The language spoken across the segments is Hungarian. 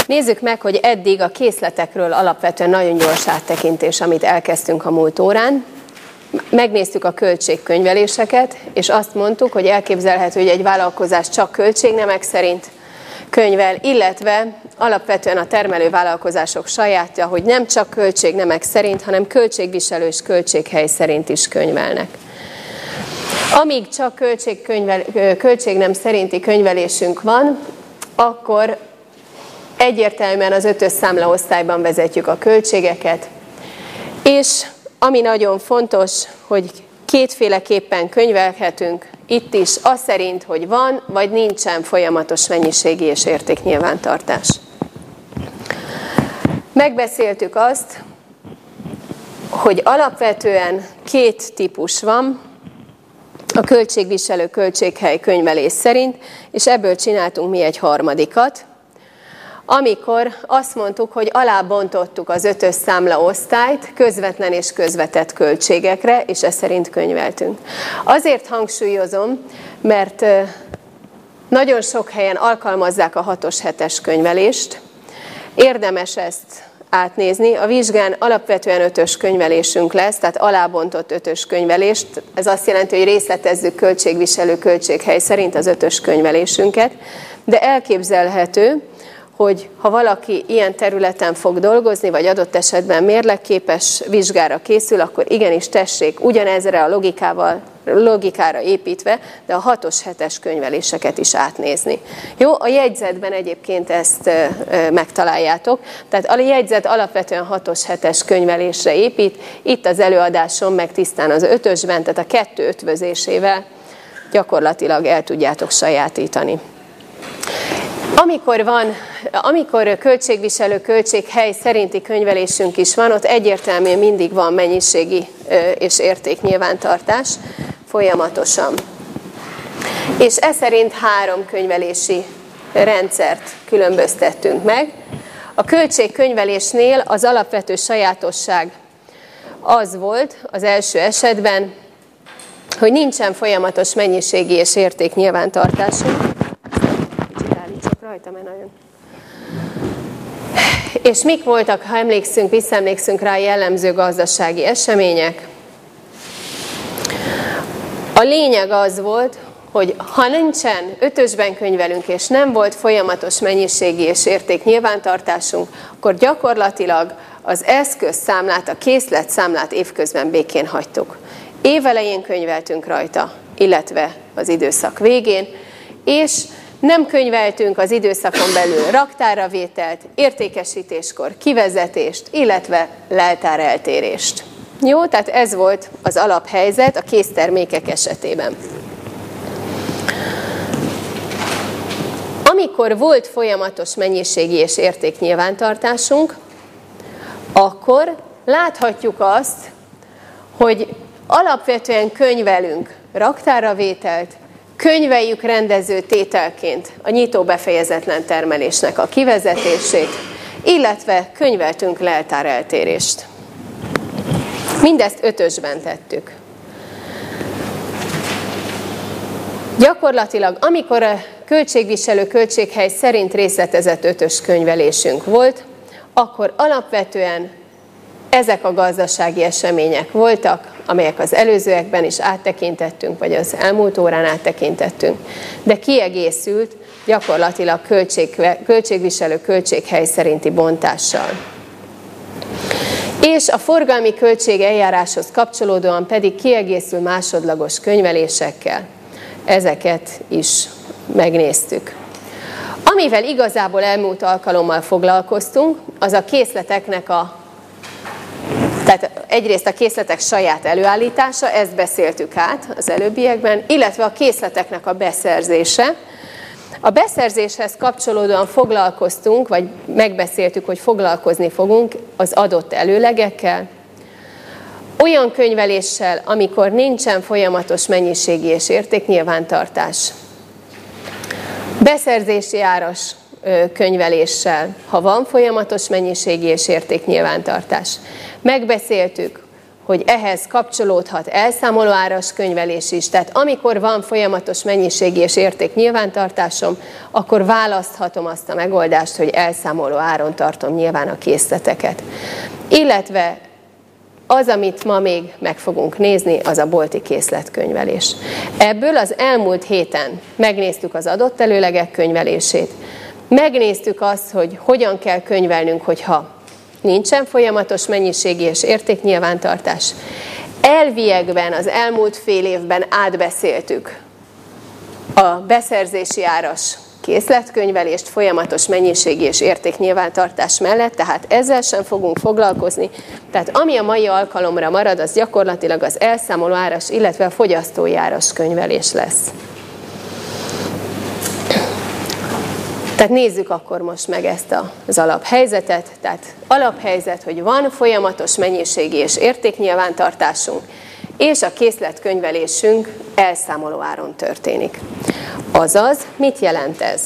Nézzük meg, hogy eddig a készletekről alapvetően nagyon gyors áttekintés, amit elkezdtünk a múlt órán. Megnéztük a költségkönyveléseket, és azt mondtuk, hogy elképzelhető, hogy egy vállalkozás csak költségnemek szerint könyvel, illetve alapvetően a termelő vállalkozások sajátja, hogy nem csak költségnemek szerint, hanem költségviselő és költséghely szerint is könyvelnek. Amíg csak költségnem szerinti könyvelésünk van, akkor egyértelműen az 5-ös számlaosztályban vezetjük a költségeket, és ami nagyon fontos, hogy kétféleképpen könyvelhetünk itt is, az szerint, hogy van vagy nincsen folyamatos mennyiségi és értéknyilvántartás. Megbeszéltük azt, hogy alapvetően két típus van a költségviselő költséghely könyvelés szerint, és ebből csináltunk mi egy harmadikat, amikor azt mondtuk, hogy alábontottuk az 5-ös számlaosztályt közvetlen és közvetett költségekre, és ez szerint könyveltünk. Azért hangsúlyozom, mert nagyon sok helyen alkalmazzák a 6-os 7-es könyvelést. Érdemes ezt átnézni. A vizsgán alapvetően 5-ös könyvelésünk lesz, tehát alábontott 5-ös könyvelést. Ez azt jelenti, hogy részletezzük költségviselő költséghely szerint az 5-ös könyvelésünket, de elképzelhető, hogy ha valaki ilyen területen fog dolgozni, vagy adott esetben mérlegképes vizsgára készül, akkor igenis tessék ugyanezre a logikára építve, de a 6-os 7-es könyveléseket is átnézni. Jó, a jegyzetben egyébként ezt megtaláljátok, tehát a jegyzet alapvetően 6-os 7-es könyvelésre épít, itt az előadásom meg tisztán az 5-ösben, tehát a 2 ötvözésével gyakorlatilag el tudjátok sajátítani. Amikor költségviselő költséghely szerinti könyvelésünk is van, ott egyértelműen mindig van mennyiségi és értéknyilvántartás folyamatosan. És ez szerint 3 könyvelési rendszert különböztettünk meg. A költségkönyvelésnél az alapvető sajátosság az volt az első esetben, hogy nincsen folyamatos mennyiségi és értéknyilvántartásunk. Rajta, mert nagyon. És mik voltak, ha visszaemlékszünk rá, jellemző gazdasági események? A lényeg az volt, hogy ha nincsen 5-ösben könyvelünk, és nem volt folyamatos mennyiségi és értéknyilvántartásunk, akkor gyakorlatilag az eszközszámlát, a készletszámlát évközben békén hagytuk. Évelején könyveltünk rajta, illetve az időszak végén, és nem könyveltünk az időszakon belül raktárravételt, értékesítéskor kivezetést, illetve leltáreltérést. Jó, tehát ez volt az alaphelyzet a késztermékek esetében. Amikor volt folyamatos mennyiségi és értéknyilvántartásunk, akkor láthatjuk azt, hogy alapvetően könyvelünk raktárravételt, könyveljük rendező tételként a nyitó befejezetlen termelésnek a kivezetését, illetve könyveltünk leltáreltérést. Mindezt 5-ösben tettük. Gyakorlatilag, amikor a költségviselő költséghely szerint részletezett 5-ös könyvelésünk volt, akkor alapvetően ezek a gazdasági események voltak, amelyek az előzőekben is áttekintettünk, vagy az elmúlt órán áttekintettünk, de kiegészült gyakorlatilag költségviselő költséghely szerinti bontással. És a forgalmi költség eljáráshoz kapcsolódóan pedig kiegészül másodlagos könyvelésekkel. Ezeket is megnéztük. Amivel igazából elmúlt alkalommal foglalkoztunk, az a készleteknek tehát egyrészt a készletek saját előállítása, ezt beszéltük át az előbbiekben, illetve a készleteknek a beszerzése. A beszerzéshez kapcsolódóan foglalkoztunk, vagy megbeszéltük, hogy foglalkozni fogunk az adott előlegekkel, olyan könyveléssel, amikor nincsen folyamatos mennyiségi és értéknyilvántartás. Beszerzési áras könyveléssel, ha van folyamatos mennyiségi és értéknyilvántartás. Megbeszéltük, hogy ehhez kapcsolódhat elszámolóáras könyvelés is. Tehát amikor van folyamatos mennyiségi és érték nyilvántartásom, akkor választhatom azt a megoldást, hogy elszámoló áron tartom nyilván a készleteket. Illetve az, amit ma még meg fogunk nézni, az a bolti készletkönyvelés. Ebből az elmúlt héten megnéztük az adott előlegek könyvelését, megnéztük azt, hogy hogyan kell könyvelnünk, hogyha nincsen folyamatos mennyiségi és értéknyilvántartás. Elviekben az elmúlt fél évben átbeszéltük a beszerzési áras készletkönyvelést folyamatos mennyiségi és értéknyilvántartás mellett, tehát ezzel sem fogunk foglalkozni. Tehát ami a mai alkalomra marad, az gyakorlatilag az elszámoló áras, illetve a fogyasztói áras könyvelés lesz. Tehát nézzük akkor most meg ezt az alaphelyzetet. Tehát alaphelyzet, hogy van folyamatos mennyiségi és értéknyilvántartásunk, és a készletkönyvelésünk elszámoló áron történik. Azaz, mit jelent ez?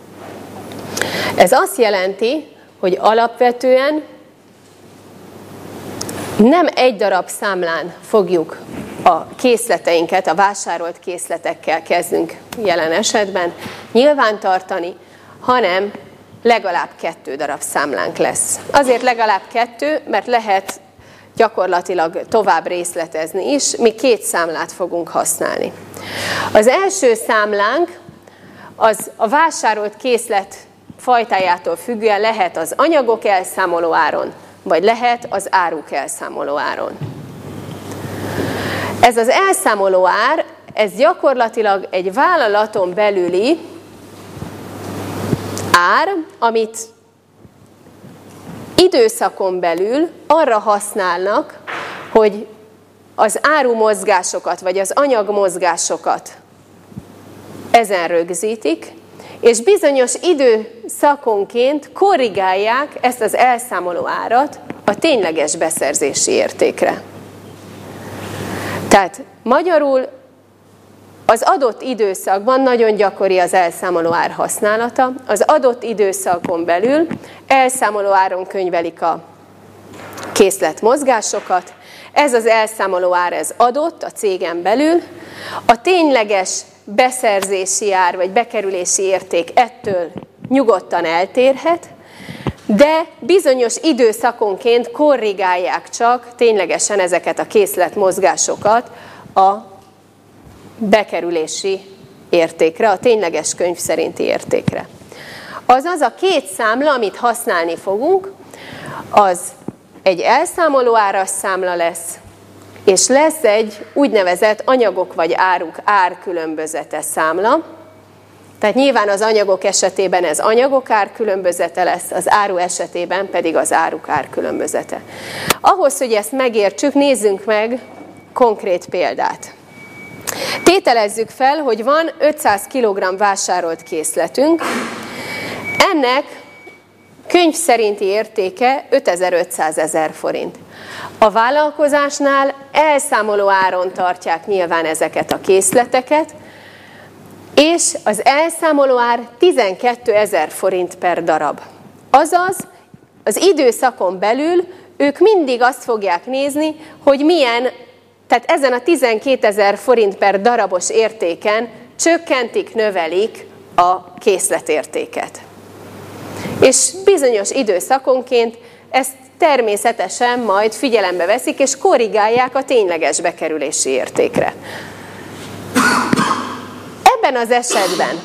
Ez azt jelenti, hogy alapvetően nem egy darab számlán fogjuk a készleteinket, a vásárolt készletekkel kezdünk jelen esetben nyilvántartani, hanem legalább 2 darab számlánk lesz. Azért legalább 2, mert lehet gyakorlatilag tovább részletezni is, mi 2 számlát fogunk használni. Az első számlánk az a vásárolt készlet fajtájától függően lehet az anyagok elszámoló áron, vagy lehet az áruk elszámoló áron. Ez az elszámoló ár, ez gyakorlatilag egy vállalaton belüli ár, amit időszakon belül arra használnak, hogy az árumozgásokat, vagy az anyagmozgásokat ezen rögzítik, és bizonyos időszakonként korrigálják ezt az elszámoló árat a tényleges beszerzési értékre. Tehát magyarul az adott időszakban nagyon gyakori az elszámoló ár használata. Az adott időszakon belül elszámoló áron könyvelik a készletmozgásokat. Ez az elszámoló ár, ez adott a cégen belül. A tényleges beszerzési ár vagy bekerülési érték ettől nyugodtan eltérhet, de bizonyos időszakonként korrigálják csak ténylegesen ezeket a készletmozgásokat a bekerülési értékre, a tényleges könyv szerinti értékre. Azaz a 2 számla, amit használni fogunk, az egy elszámoló áras számla lesz, és lesz egy úgynevezett anyagok vagy áruk árkülönbözete számla. Tehát nyilván az anyagok esetében ez anyagok árkülönbözete lesz, az áru esetében pedig az áruk árkülönbözete. Ahhoz, hogy ezt megértsük, nézzünk meg konkrét példát. Tételezzük fel, hogy van 500 kg vásárolt készletünk, ennek könyv szerinti értéke 5500 000 forint. A vállalkozásnál elszámoló áron tartják nyilván ezeket a készleteket, és az elszámoló ár 12 000 forint per darab. Azaz, az időszakon belül ők mindig azt fogják nézni, hogy milyen, tehát ezen a 12 000 forint per darabos értéken csökkentik, növelik a készletértéket. És bizonyos időszakonként ezt természetesen majd figyelembe veszik, és korrigálják a tényleges bekerülési értékre. Ebben az esetben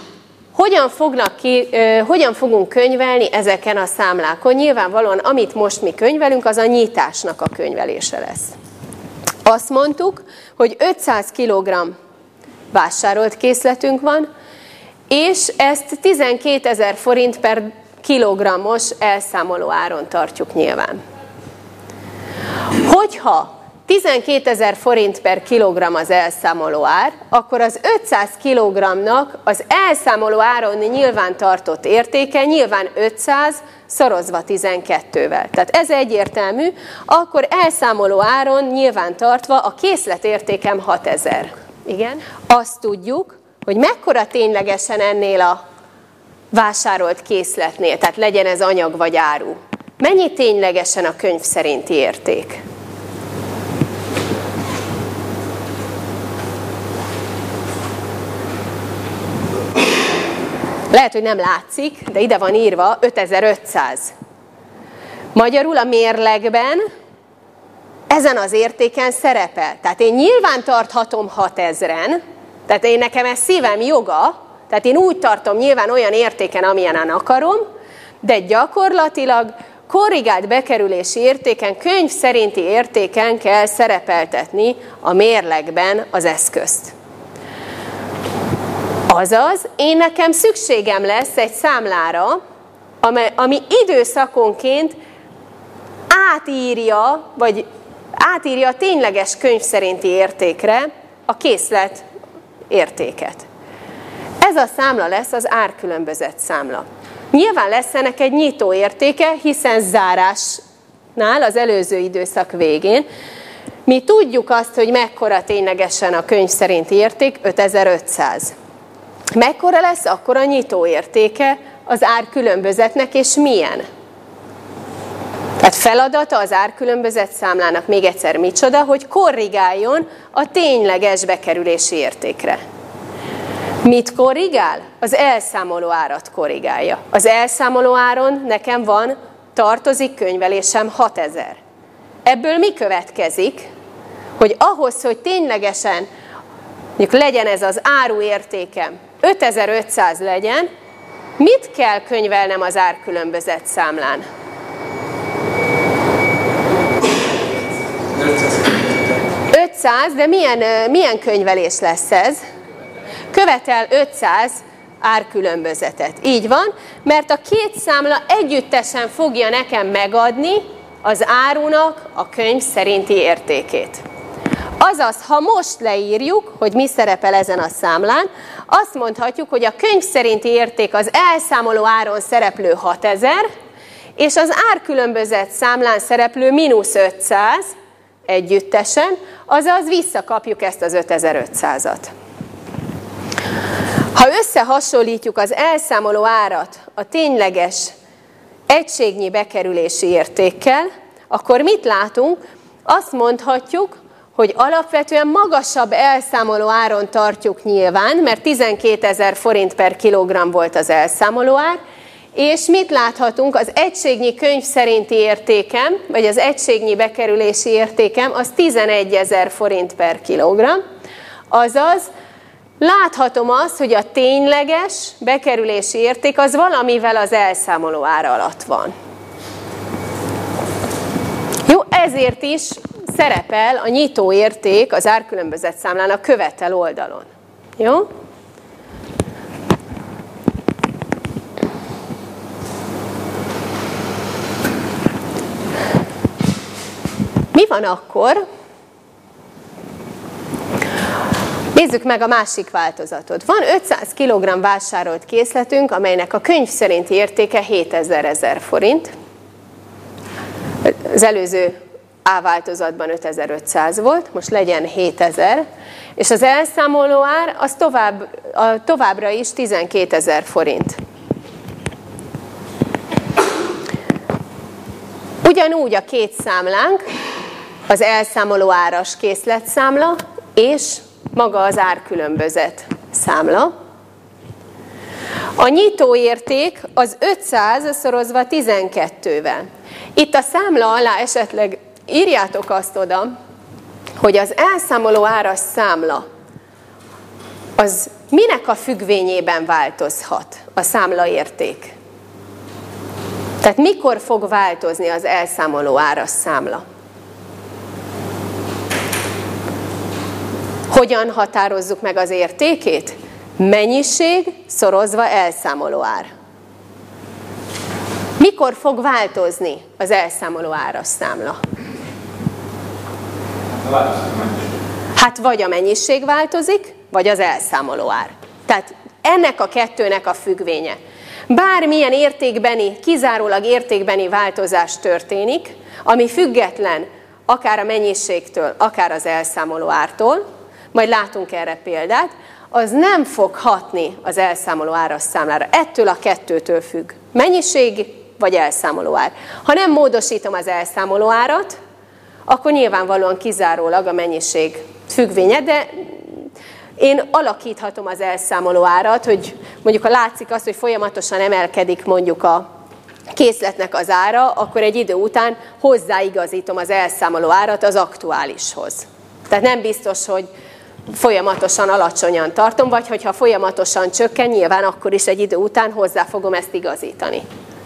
hogyan fogunk könyvelni ezeken a számlákon? Nyilvánvalóan, amit most mi könyvelünk, az a nyitásnak a könyvelése lesz. Azt mondtuk, hogy 500 kg vásárolt készletünk van, és ezt 12 000 forint per kilogrammos elszámoló áron tartjuk nyilván. Hogyha 12 000 forint per kilogramm az elszámoló ár, akkor az 500 kg-nak az elszámoló áron nyilván tartott értéke nyilván 500 szorozva 12-vel. Tehát ez egyértelmű, akkor elszámoló áron nyilván tartva a készletértékem 6000. Igen. Azt tudjuk, hogy mekkora ténylegesen ennél a vásárolt készletnél, tehát legyen ez anyag vagy áru. Mennyi ténylegesen a könyv szerinti érték? Lehet, hogy nem látszik, de ide van írva 5500. Magyarul a mérlegben ezen az értéken szerepel. Tehát én nyilván tarthatom 6000-en, tehát én nekem ez szívem joga, tehát én úgy tartom nyilván olyan értéken, amilyenen akarom, de gyakorlatilag korrigált bekerülési értéken, könyv szerinti értéken kell szerepeltetni a mérlegben az eszközt. Azaz, én nekem szükségem lesz egy számlára, ami időszakonként átírja a tényleges könyv szerinti értékre a készlet értéket. Ez a számla lesz az árkülönbözet számla. Nyilván lesz ennek egy nyitó értéke, hiszen zárásnál az előző időszak végén mi tudjuk azt, hogy mekkora ténylegesen a könyv szerinti érték, 5500. Mekkora lesz akkor a nyitó értéke az árkülönbözetnek, és milyen? Tehát feladata az árkülönbözet számlának még egyszer micsoda, hogy korrigáljon a tényleges bekerülési értékre. Mit korrigál? Az elszámoló árat korrigálja. Az elszámoló áron nekem tartozik könyvelésem 6000. Ebből mi következik? Hogy ahhoz, hogy ténylegesen mondjuk legyen ez az áruértékem, 5500 legyen, mit kell könyvelnem az árkülönbözet számlán? 500, de milyen könyvelés lesz ez? Követel 500 árkülönbözetet. Így van, mert a két számla együttesen fogja nekem megadni az árunak a könyv szerinti értékét. Azaz, ha most leírjuk, hogy mi szerepel ezen a számlán, azt mondhatjuk, hogy a könyv szerinti érték az elszámoló áron szereplő 6000, és az árkülönbözet számlán szereplő -500 együttesen, azaz visszakapjuk ezt az 5500-at. Ha összehasonlítjuk az elszámoló árat a tényleges egységnyi bekerülési értékkel, akkor mit látunk? Azt mondhatjuk, hogy alapvetően magasabb elszámoló áron tartjuk nyilván, mert 12 000 forint per kilogramm volt az elszámoló ár, és mit láthatunk? Az egységnyi könyv szerinti értékem, vagy az egységnyi bekerülési értékem, az 11 000 forint per kilogramm, azaz láthatom azt, hogy a tényleges bekerülési érték az valamivel az elszámoló ára alatt van. Jó, ezért is szerepel a nyitó érték az árkülönbözet számlán a követel oldalon. Jó? Mi van akkor? Nézzük meg a másik változatot. Van 500 kg vásárolt készletünk, amelynek a könyv szerinti értéke 7000 forint. Az előző A változatban 5500 volt, most legyen 7000, és az elszámoló ár az továbbra is 12 000 forint. Ugyanúgy a két számlánk, az elszámoló áras készletszámla, és maga az árkülönbözet számla. A nyitóérték az 500 szorozva 12-vel. Itt a számla alá esetleg írjátok azt oda, hogy az elszámoló áras számla az minek a függvényében változhat a számlaérték? Tehát mikor fog változni az elszámoló áras számla? Hogyan határozzuk meg az értékét? Mennyiség szorozva elszámoló ár. Mikor fog változni az elszámoló áras számla? Hát vagy a mennyiség változik, vagy az elszámoló ár. Tehát ennek a kettőnek a függvénye. Bármilyen értékbeni, kizárólag értékbeni változás történik, ami független akár a mennyiségtől, akár az elszámoló ártól, majd látunk erre példát, az nem fog hatni az elszámoló áras számlára. Ettől a kettőtől függ. Mennyiség vagy elszámoló ár. Ha nem módosítom az elszámoló árat, akkor nyilvánvalóan kizárólag a mennyiség függvénye, de én alakíthatom az elszámoló árat, hogy mondjuk ha látszik az, hogy folyamatosan emelkedik mondjuk a készletnek az ára, akkor egy idő után hozzáigazítom az elszámoló árat az aktuálishoz. Tehát nem biztos, hogy folyamatosan alacsonyan tartom, vagy hogyha folyamatosan csökken, nyilván akkor is egy idő után hozzá fogom ezt igazítani.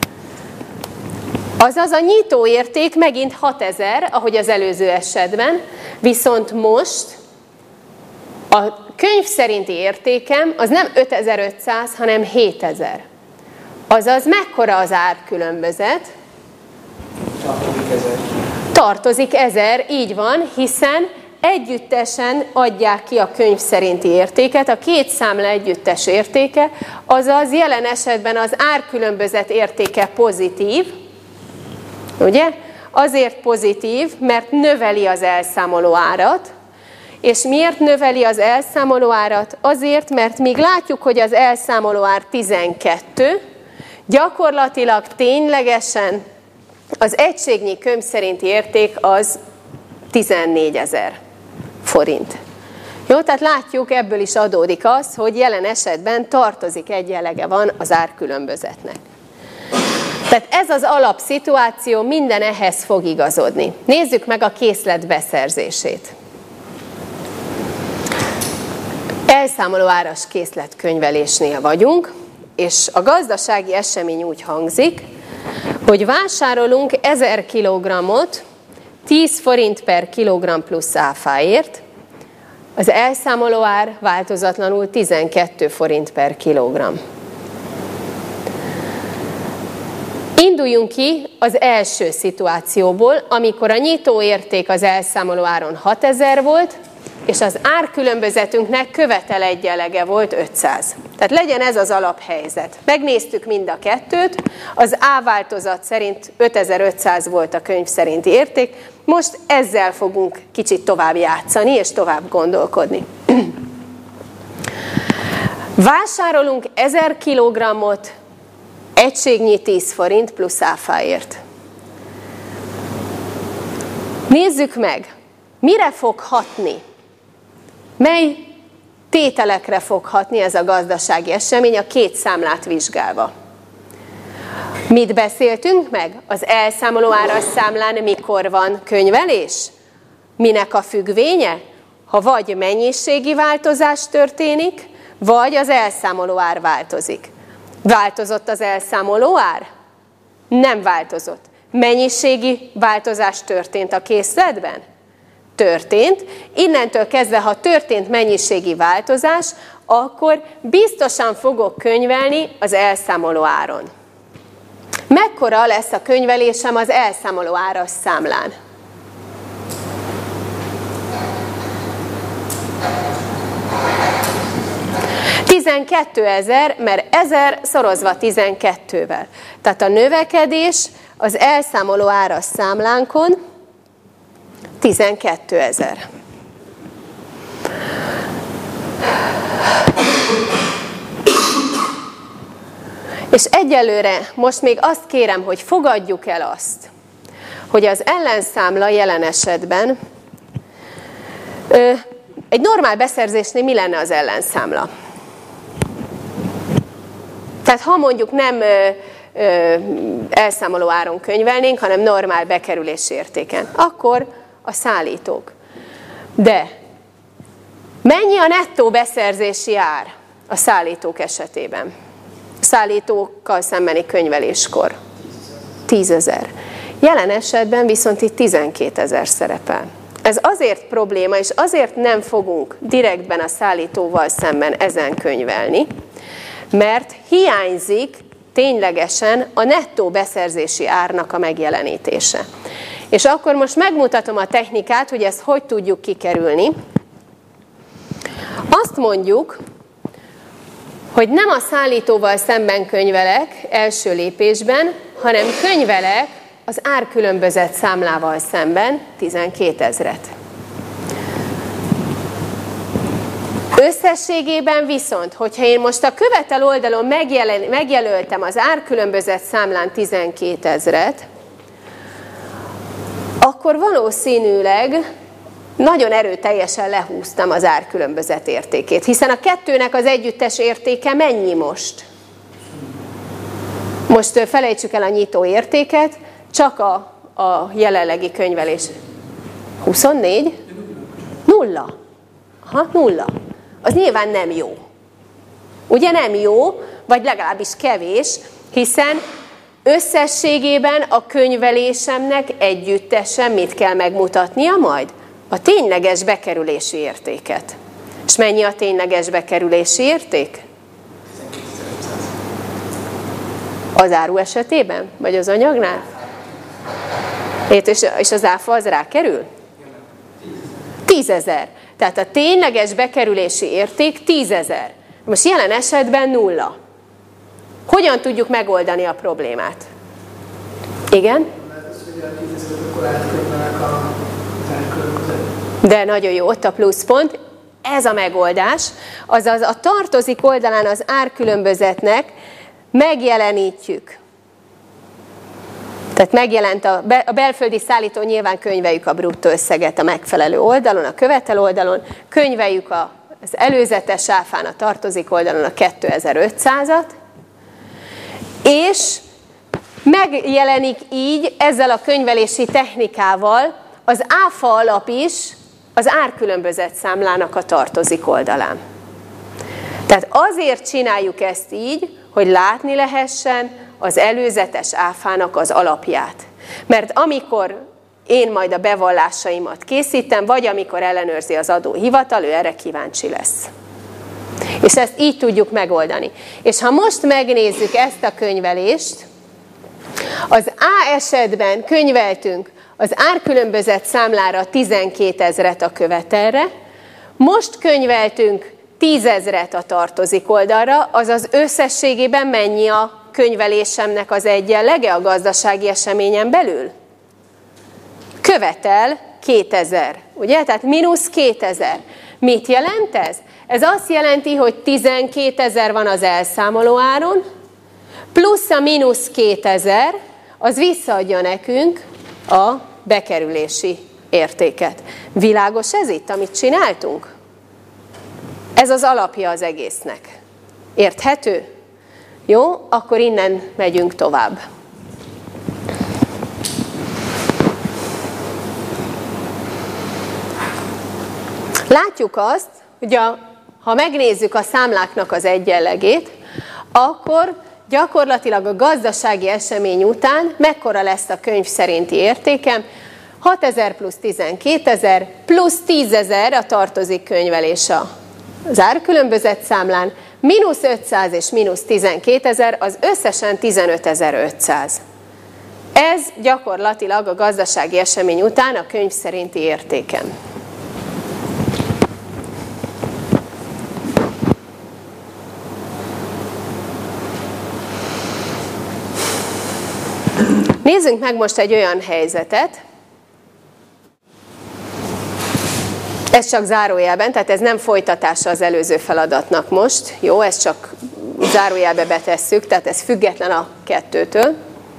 Azaz a nyitóérték megint 6000, ahogy az előző esetben, viszont most a könyv szerinti értékem az nem 5500, hanem 7000. Azaz mekkora az árkülönbözet? Tartozik 1000, így van, hiszen együttesen adják ki a könyv szerinti értéket, a két számla együttes értéke, azaz jelen esetben az árkülönbözet értéke pozitív, ugye? Azért pozitív, mert növeli az elszámoló árat, és miért növeli az elszámoló árat? Azért, mert míg látjuk, hogy az elszámoló ár 12, gyakorlatilag ténylegesen az egységnyi könyv szerinti érték az 14 000 forint. Jó, tehát látjuk, ebből is adódik az, hogy jelen esetben tartozik egyenlege van az árkülönbözetnek. Tehát ez az alapszituáció, minden ehhez fog igazodni. Nézzük meg a készlet beszerzését. Elszámoló áras készletkönyvelésnél vagyunk, és a gazdasági esemény úgy hangzik, hogy vásárolunk 1000 kilogrammot 10 forint per kilogramm plusz áfáért, az elszámoló ár változatlanul 12 forint per kilogramm. Induljunk ki az első szituációból, amikor a nyitóérték az elszámoló áron 6000 volt, és az árkülönbözetünknek követel egyenlege volt 500. Tehát legyen ez az alaphelyzet. Megnéztük mind a kettőt, az A változat szerint 5500 volt a könyv szerinti érték, most ezzel fogunk kicsit tovább játszani és tovább gondolkodni. Vásárolunk 1000 kilogrammot egységnyi 10 forint plusz áfáért. Nézzük meg, mire fog hatni? Mely tételekre fog hatni ez a gazdasági esemény a két számlát vizsgálva? Mit beszéltünk meg? Az elszámoló áras számlán mikor van könyvelés? Minek a függvénye? Ha vagy mennyiségi változás történik, vagy az elszámoló ár változik. Változott az elszámoló ár? Nem változott. Mennyiségi változás történt a készletben? Történt. Innentől kezdve, ha történt mennyiségi változás, akkor biztosan fogok könyvelni az elszámoló áron. Mekkora lesz a könyvelésem az elszámoló áras számlán? $12,000, mert 1000 szorozva 12-vel. Tehát a növekedés az elszámoló áras számlánkon 12 000. És egyelőre most még azt kérem, hogy fogadjuk el azt, hogy az ellenszámla jelen esetben egy normál beszerzésnél mi lenne az ellenszámla? Tehát ha mondjuk nem elszámoló áron könyvelnénk, hanem normál bekerülési értéken, akkor a szállítók. De mennyi a nettó beszerzési ár a szállítók esetében? Szállítókkal szembeni könyveléskor? 10 000. Jelen esetben viszont itt 12 000 szerepel. Ez azért probléma, és azért nem fogunk direktben a szállítóval szemben ezen könyvelni, mert hiányzik ténylegesen a nettó beszerzési árnak a megjelenítése. És akkor most megmutatom a technikát, hogy ezt hogy tudjuk kikerülni. Azt mondjuk, hogy nem a szállítóval szemben könyvelek első lépésben, hanem könyvelek az árkülönbözet számlával szemben 12 000-et. Összességében viszont, hogyha én most a követel oldalon megjelöltem az árkülönbözet számlán 12 000-et, akkor valószínűleg nagyon erőteljesen lehúztam az árkülönbözet értékét, hiszen a kettőnek az együttes értéke mennyi most? Most felejtsük el a nyitó értéket, csak a jelenlegi könyvelés. 24? 0. Aha, 0. Az nyilván nem jó. Ugye nem jó, vagy legalábbis kevés, hiszen összességében a könyvelésemnek együttesen mit kell megmutatnia majd? A tényleges bekerülési értéket. És mennyi a tényleges bekerülési érték? Az áru esetében? Vagy az anyagnál? És az áfa az rákerül? 10 000. Tehát a tényleges bekerülési érték 10 000. Most jelen esetben 0. Hogyan tudjuk megoldani a problémát? Igen? De nagyon jó, ott a pluszpont. Ez a megoldás. Azaz a tartozik oldalán az árkülönbözetnek megjelenítjük. Tehát megjelent a belföldi szállító, nyilván könyveljük a bruttó összeget a megfelelő oldalon, a követel oldalon, könyveljük az előzetes áfán a tartozik oldalon a 2500-at, és megjelenik így ezzel a könyvelési technikával az áfa alap is az árkülönbözet számlának a tartozik oldalán. Tehát azért csináljuk ezt így, hogy látni lehessen az előzetes áfának az alapját. Mert amikor én majd a bevallásaimat készítem, vagy amikor ellenőrzi az adóhivatal, ő erre kíváncsi lesz. És ezt így tudjuk megoldani. És ha most megnézzük ezt a könyvelést, az A esetben könyveltünk az árkülönbözet számlára 12 000-et a követelre, most könyveltünk 10 000-et a tartozik oldalra, azaz összességében mennyi a könyvelésemnek az egyenlege a gazdasági eseményen belül? Követel 2000, ugye? Tehát mínusz 2000. Mit jelent ez? Ez azt jelenti, hogy 12 000 van az elszámoló áron, plusz a mínusz 2000, az visszaadja nekünk a bekerülési értéket. Világos ez itt, amit csináltunk? Ez az alapja az egésznek. Érthető? Jó, akkor innen megyünk tovább. Látjuk azt, hogy ha megnézzük a számláknak az egyenlegét, akkor gyakorlatilag a gazdasági esemény után mekkora lesz a könyv szerinti értékem? 6 000 plusz 12 000 plusz 10 000 a tartozik könyvelés az árkülönbözet számlán, mínusz 500 és mínusz 12 000, az összesen 15 500. Ez gyakorlatilag a gazdasági esemény után a könyv szerinti értékem. Nézzünk meg most egy olyan helyzetet, ez csak zárójelben, tehát ez nem folytatása az előző feladatnak most, jó, ezt csak zárójelbe betesszük, tehát ez független a kettőtől.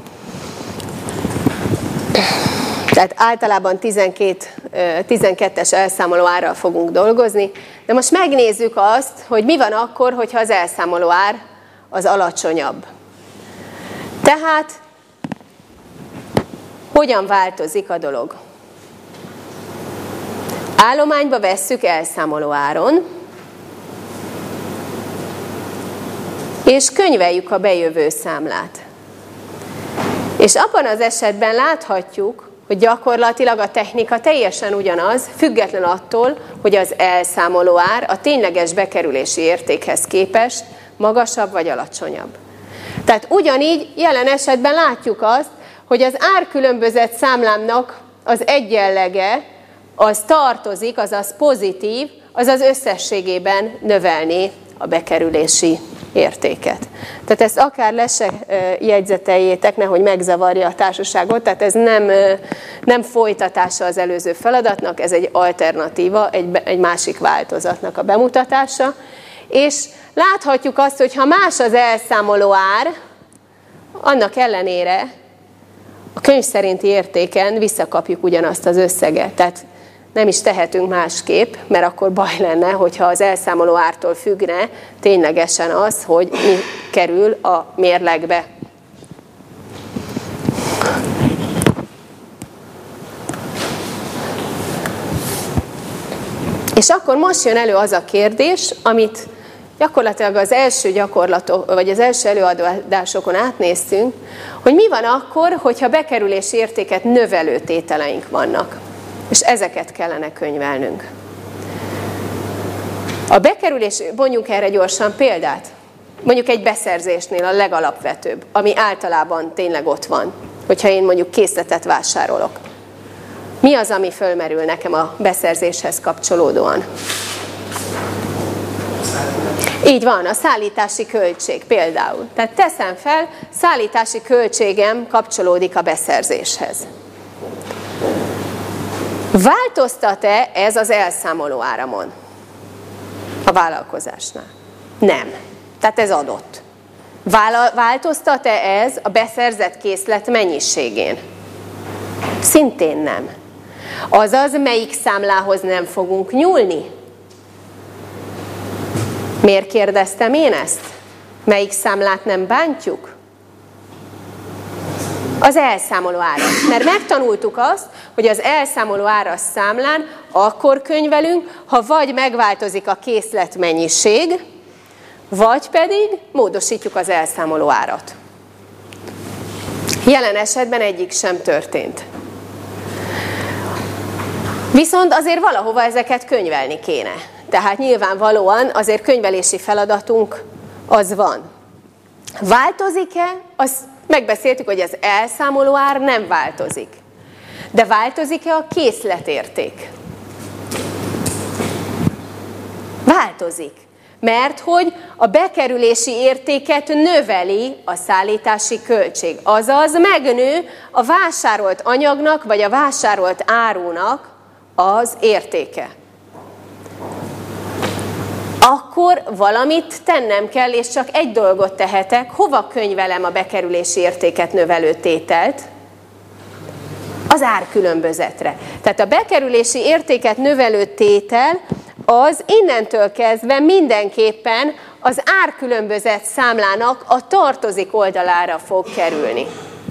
Tehát általában 12-es elszámoló árral fogunk dolgozni, de most megnézzük azt, hogy mi van akkor, hogyha az elszámoló ár az alacsonyabb. Tehát hogyan változik a dolog? Állományba vesszük elszámoló áron, és könyveljük a bejövő számlát. És abban az esetben láthatjuk, hogy gyakorlatilag a technika teljesen ugyanaz, független attól, hogy az elszámoló ár a tényleges bekerülési értékhez képest magasabb vagy alacsonyabb. Tehát ugyanígy jelen esetben látjuk azt, hogy az árkülönbözet számlámnak az egyenlege az tartozik, azaz pozitív, azaz összességében növelni a bekerülési értéket. Tehát ezt akár le se jegyzeteljétek, nehogy megzavarja a társaságot, tehát ez nem folytatása az előző feladatnak, ez egy alternatíva, egy másik változatnak a bemutatása. És láthatjuk azt, hogy ha más az elszámoló ár, annak ellenére a könyv szerinti értéken visszakapjuk ugyanazt az összeget. Tehát nem is tehetünk másképp, mert akkor baj lenne, hogyha az elszámoló ártól függne ténylegesen az, hogy mi kerül a mérlegbe. És akkor most jön elő az a kérdés, amit gyakorlatilag az első gyakorlatok, vagy az első előadásokon átnéztünk, hogy mi van akkor, hogyha bekerülési értéket növelő tételeink vannak. És ezeket kellene könyvelnünk. A bekerülés, mondjuk erre gyorsan példát, mondjuk egy beszerzésnél a legalapvetőbb, ami általában tényleg ott van, hogyha én mondjuk készletet vásárolok. Mi az, ami fölmerül nekem a beszerzéshez kapcsolódóan? Így van, a szállítási költség például. Tehát teszem fel, szállítási költségem kapcsolódik a beszerzéshez. Változtat-e ez az elszámoló áramon a vállalkozásnál? Nem. Tehát ez adott. Változtat-e ez a beszerzett készlet mennyiségén? Szintén nem. Azaz, melyik számlához nem fogunk nyúlni? Miért kérdeztem én ezt? Melyik számlát nem bántjuk? Az elszámoló árat. Mert megtanultuk azt, hogy az elszámoló áras számlán akkor könyvelünk, ha vagy megváltozik a készletmennyiség, vagy pedig módosítjuk az elszámoló árat. Jelen esetben egyik sem történt. Viszont azért valahova ezeket könyvelni kéne. Tehát nyilvánvalóan azért könyvelési feladatunk az van. Változik-e? Azt megbeszéltük, hogy az elszámoló ár nem változik. De változik-e a készletérték? Változik. Mert hogy a bekerülési értéket növeli a szállítási költség. Azaz megnő a vásárolt anyagnak vagy a vásárolt árunak az értéke. Akkor valamit tennem kell, és csak egy dolgot tehetek. Hova könyvelem a bekerülési értéket növelő tételt? Az árkülönbözetre. Tehát a bekerülési értéket növelő tétel az innentől kezdve mindenképpen az árkülönbözet számlának a tartozik oldalára fog kerülni.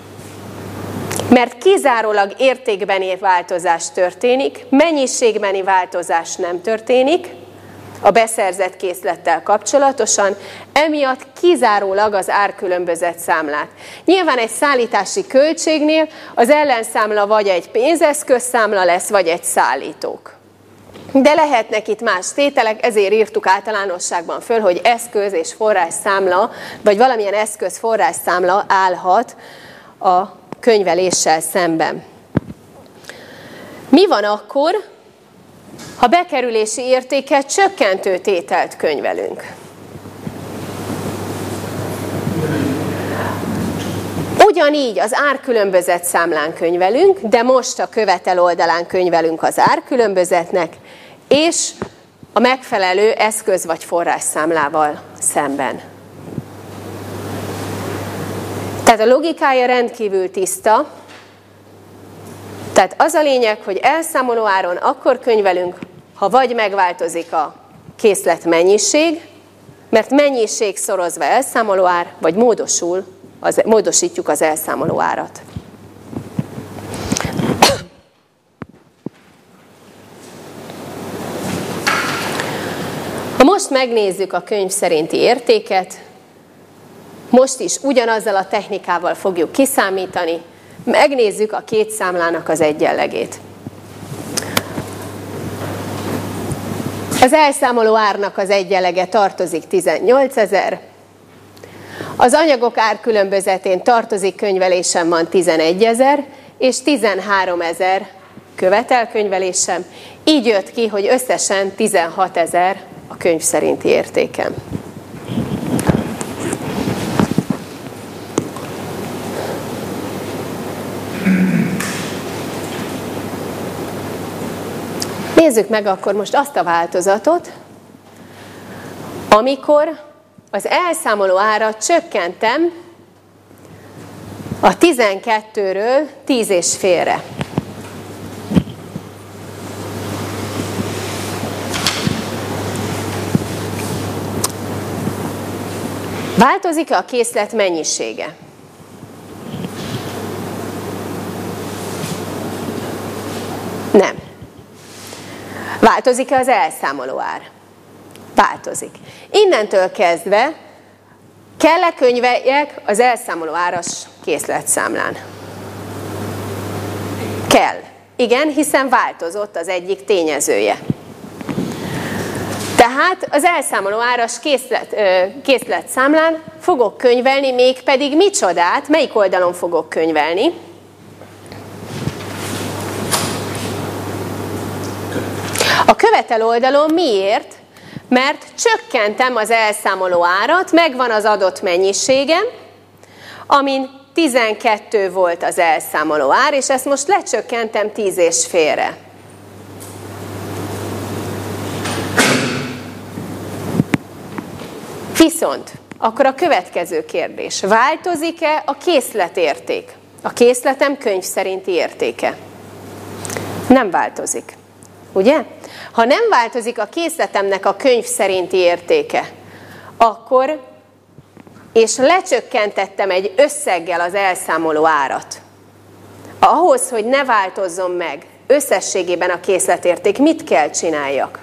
Mert kizárólag értékbeni változás történik, mennyiségbeni változás nem történik a beszerzett készlettel kapcsolatosan, emiatt kizárólag az árkülönbözet számlát. Nyilván egy szállítási költségnél az ellenszámla vagy egy pénzeszközszámla lesz, vagy egy szállítók. De lehetnek itt más tételek, ezért írtuk általánosságban föl, hogy eszköz és forrásszámla, vagy valamilyen eszköz-forrásszámla állhat a könyveléssel szemben. Mi van akkor, ha bekerülési értéket csökkentő tételt könyvelünk? Ugyanígy az árkülönbözet számlán könyvelünk, de most a követel oldalán könyvelünk az árkülönbözetnek, és a megfelelő eszköz vagy forrásszámlával szemben. Tehát a logikája rendkívül tiszta. Tehát az a lényeg, hogy elszámoló áron akkor könyvelünk, ha vagy megváltozik a készlet mennyiség, mert mennyiség szorozva elszámoló ár, vagy módosítjuk az elszámoló árat. Ha most megnézzük a könyv szerinti értéket, most is ugyanazzal a technikával fogjuk kiszámítani, megnézzük a két számlának az egyenlegét. Az elszámoló árnak az egyenlege tartozik 18 000, az anyagok árkülönbözetén tartozik könyvelésem van 11 000, és 13 000 követelkönyvelésem. Így jött ki, hogy összesen 16 000 a könyv szerinti értékem. Nézzük meg akkor most azt a változatot, amikor az elszámoló árat csökkentem a 12-ről 10,5-re. Változik-e a készlet mennyisége? Nem. Változik-e az elszámoló ár? Változik. Innentől kezdve kell-e könyveljek az elszámoló áras készletszámlán? Kell. Igen, hiszen változott az egyik tényezője. Tehát az elszámoló áras készletszámlán fogok könyvelni, mégpedig micsodát, melyik oldalon fogok könyvelni? A követel oldalon. Miért? Mert csökkentem az elszámoló árat, megvan az adott mennyiségem, amin 12 volt az elszámoló ár, és ezt most lecsökkentem 10,5-re. Viszont akkor a következő kérdés. Változik-e a készletérték? A készletem könyv szerinti értéke? Nem változik. Ugye? Ha nem változik a készletemnek a könyv szerinti értéke, akkor, és lecsökkentettem egy összeggel az elszámoló árat, ahhoz, hogy ne változzon meg összességében a készletérték, mit kell csináljak?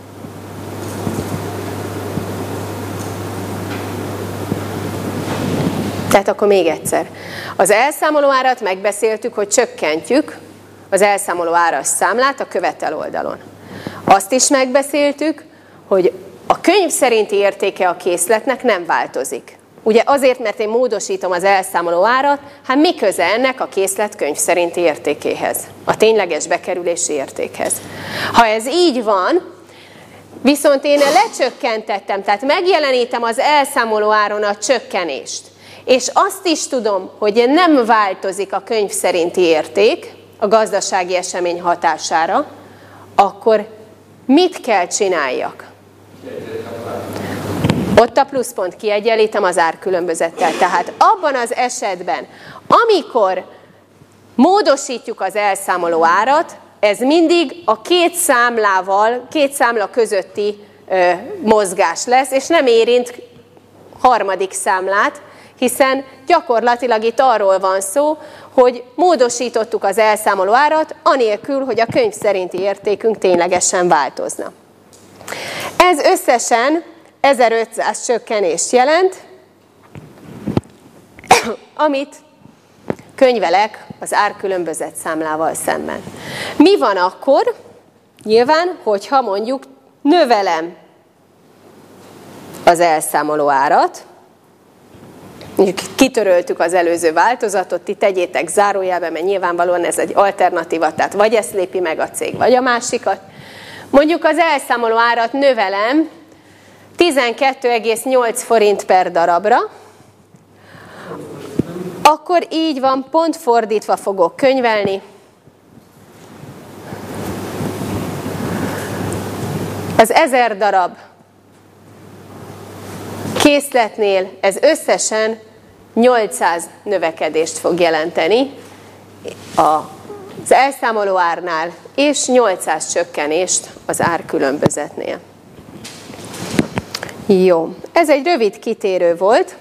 Tehát akkor még egyszer. Az elszámoló árat megbeszéltük, hogy csökkentjük az elszámoló áras számlát a követel oldalon. Azt is megbeszéltük, hogy a könyv szerinti értéke a készletnek nem változik. Ugye azért, mert én módosítom az elszámoló árat, hát mi köze ennek a készlet könyv szerinti értékéhez, a tényleges bekerülési értékhez. Ha ez így van, viszont én lecsökkentettem, tehát megjelenítem az elszámoló áron a csökkenést, és azt is tudom, hogy nem változik a könyv szerinti érték a gazdasági esemény hatására, akkor mit kell csináljak? Ott a pluszpont kiegyenlítem az árkülönbözettel. Tehát abban az esetben, amikor módosítjuk az elszámoló árat, ez mindig a két számla közötti mozgás lesz, és nem érint harmadik számlát, hiszen gyakorlatilag itt arról van szó, hogy módosítottuk az elszámoló árat, anélkül, hogy a könyv szerinti értékünk ténylegesen változna. Ez összesen 1500 csökkenést jelent, amit könyvelek az árkülönbözet számlával szemben. Mi van akkor? Nyilván, hogyha mondjuk növelem az elszámoló árat, kitöröltük az előző változatot, ti tegyétek zárójelbe, mert nyilvánvalóan ez egy alternatíva, tehát vagy ezt lépi meg a cég, vagy a másikat. Mondjuk az elszámoló árat növelem 12,8 forint per darabra, akkor így van, pont fordítva fogok könyvelni. Az 1000 darab készletnél ez összesen 800 növekedést fog jelenteni az elszámoló árnál, és 800 csökkenést az árkülönbözetnél. Jó, ez egy rövid kitérő volt,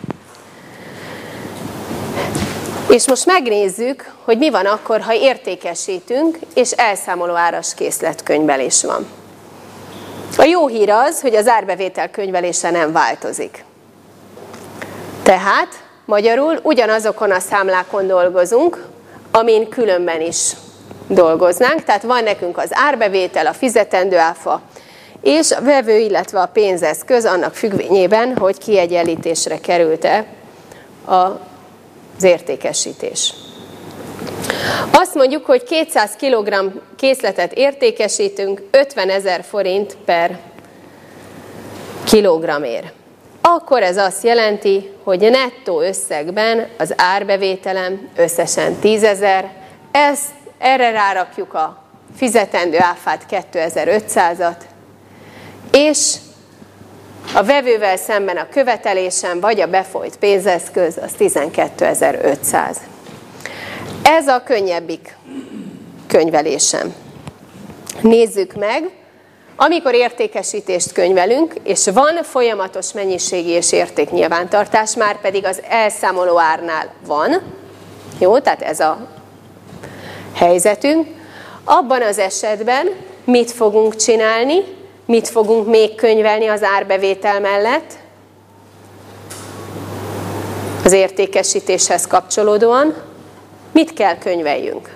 és most megnézzük, hogy mi van akkor, ha értékesítünk, és elszámoló áras készletkönyvelés van. A jó hír az, hogy az árbevétel könyvelése nem változik. Tehát magyarul ugyanazokon a számlákon dolgozunk, amin különben is dolgoznánk. Tehát van nekünk az árbevétel, a fizetendő áfa, és a vevő, illetve a pénzeszköz annak függvényében, hogy kiegyenlítésre került-e az értékesítés. Azt mondjuk, hogy 200 kg készletet értékesítünk 50 000 forint per kilogramért. Akkor ez azt jelenti, hogy nettó összegben az árbevételem összesen 10 000, erre rárakjuk a fizetendő áfát 2500-at, és a vevővel szemben a követelésem vagy a befolyt pénzeszköz az 12.500. Ez a könnyebbik könyvelésem. Nézzük meg, amikor értékesítést könyvelünk, és van folyamatos mennyiségi és értéknyilvántartás, már pedig az elszámoló árnál van, jó, tehát ez a helyzetünk, abban az esetben mit fogunk csinálni, mit fogunk még könyvelni az árbevétel mellett, az értékesítéshez kapcsolódóan, mit kell könyveljünk?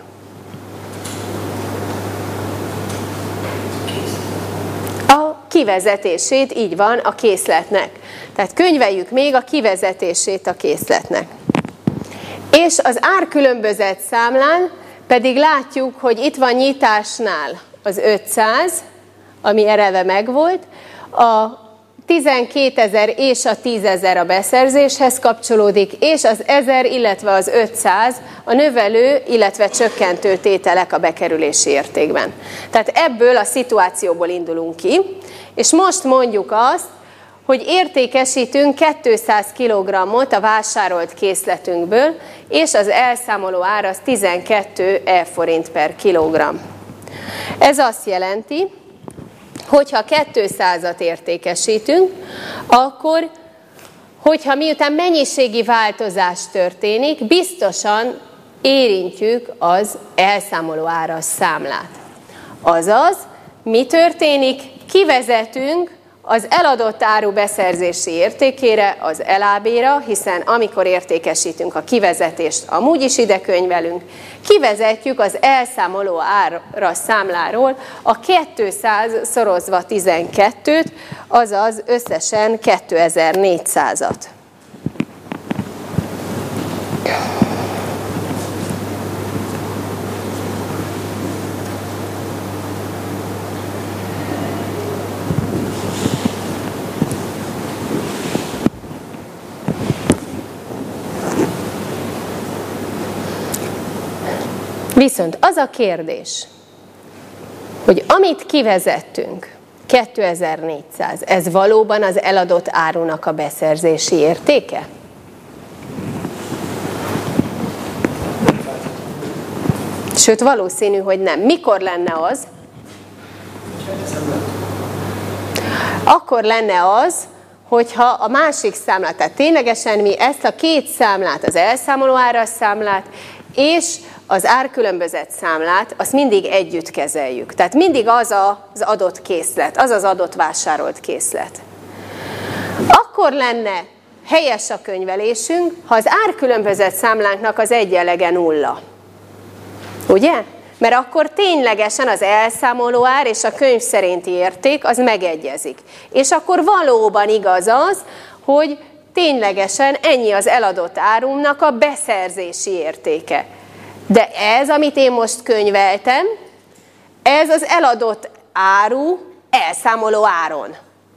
A kivezetését, így van, a készletnek. Tehát könyveljük még a kivezetését a készletnek. És az árkülönbözet számlán pedig látjuk, hogy itt van nyitásnál az 500, ami eleve megvolt, a 12.000 és a 10.000 a beszerzéshez kapcsolódik, és az 1000, illetve az 500 a növelő, illetve csökkentő tételek a bekerülési értékben. Tehát ebből a szituációból indulunk ki, és most mondjuk azt, hogy értékesítünk 200 kg-ot a vásárolt készletünkből, és az elszámoló ár az 12 forint per kilogramm. Ez azt jelenti, hogyha 200-at értékesítünk, akkor, hogyha miután mennyiségi változás történik, biztosan érintjük az elszámoló áras számlát. Azaz, mi történik? Kivezetünk az eladott áru beszerzési értékére, az elábéra, hiszen amikor értékesítünk a kivezetést, amúgy is ide könyvelünk, kivezetjük az elszámoló ára számláról a 200 szorozva 12-t, azaz összesen 2400-at. Viszont az a kérdés, hogy amit kivezettünk, 2400, ez valóban az eladott árunak a beszerzési értéke? Sőt, valószínű, hogy nem. Mikor lenne az? Akkor lenne az, hogyha a másik számlát, tehát ténylegesen mi ezt a két számlát, az elszámoló áras számlát és az árkülönbözet számlát, azt mindig együtt kezeljük. Tehát mindig az az adott készlet, az az adott vásárolt készlet. Akkor lenne helyes a könyvelésünk, ha az árkülönbözet számlánknak az egyenlege nulla. Ugye? Mert akkor ténylegesen az elszámoló ár és a könyv szerinti érték az megegyezik. És akkor valóban igaz az, hogy ténylegesen ennyi az eladott árumnak a beszerzési értéke. De ez, amit én most könyveltem, ez az eladott áru elszámoló áron.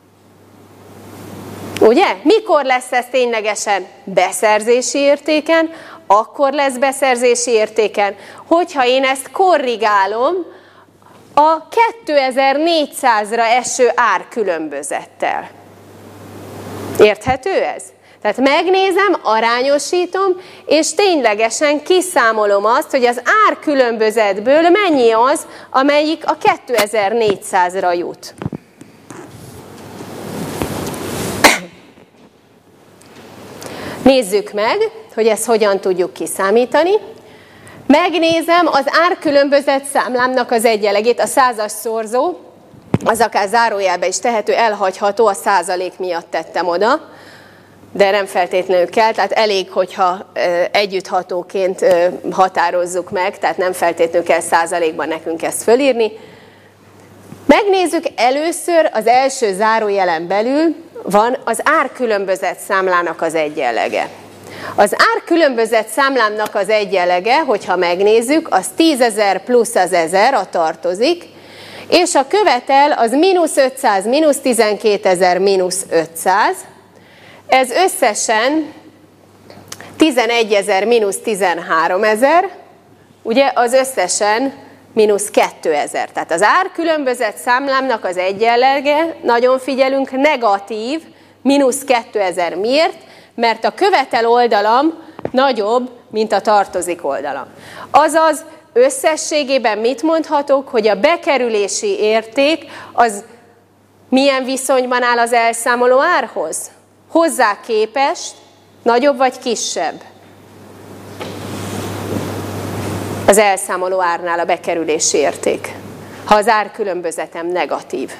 Ugye? Mikor lesz ez ténylegesen beszerzési értéken? Akkor lesz beszerzési értéken, hogyha én ezt korrigálom a 2400-ra eső árkülönbözettel. Érthető ez? Tehát megnézem, arányosítom, és ténylegesen kiszámolom azt, hogy az árkülönbözetből mennyi az, amelyik a 2400-ra jut. Nézzük meg, hogy ezt hogyan tudjuk kiszámítani. Megnézem az árkülönbözet számlámnak az egyenlegét, a százas szorzó, az akár zárójelbe is tehető, elhagyható, a százalék miatt tettem oda, de nem feltétlenül kell, tehát elég, hogyha együtthatóként határozzuk meg, tehát nem feltétlenül kell százalékban nekünk ezt fölírni. Megnézzük először, az első zárójelen belül van az árkülönbözet számlának az egyenlege. Az árkülönbözet számlámnak az egyenlege, hogyha megnézzük, az 10.000 plusz az 1000, a tartozik, és a követel az mínusz 500, mínusz 12.000, mínusz 500. Ez összesen 11.000, mínusz 13.000, ugye az összesen mínusz 2.000. Tehát az árkülönbözet számlámnak az egyenlege, nagyon figyelünk, negatív, mínusz 2.000. Miért? Mert a követel oldalam nagyobb, mint a tartozik oldalam. Azaz összességében mit mondhatok, hogy a bekerülési érték az milyen viszonyban áll az elszámoló árhoz? Hozzá képest nagyobb vagy kisebb? Az elszámoló árnál a bekerülési érték, ha az árkülönbözetem negatív.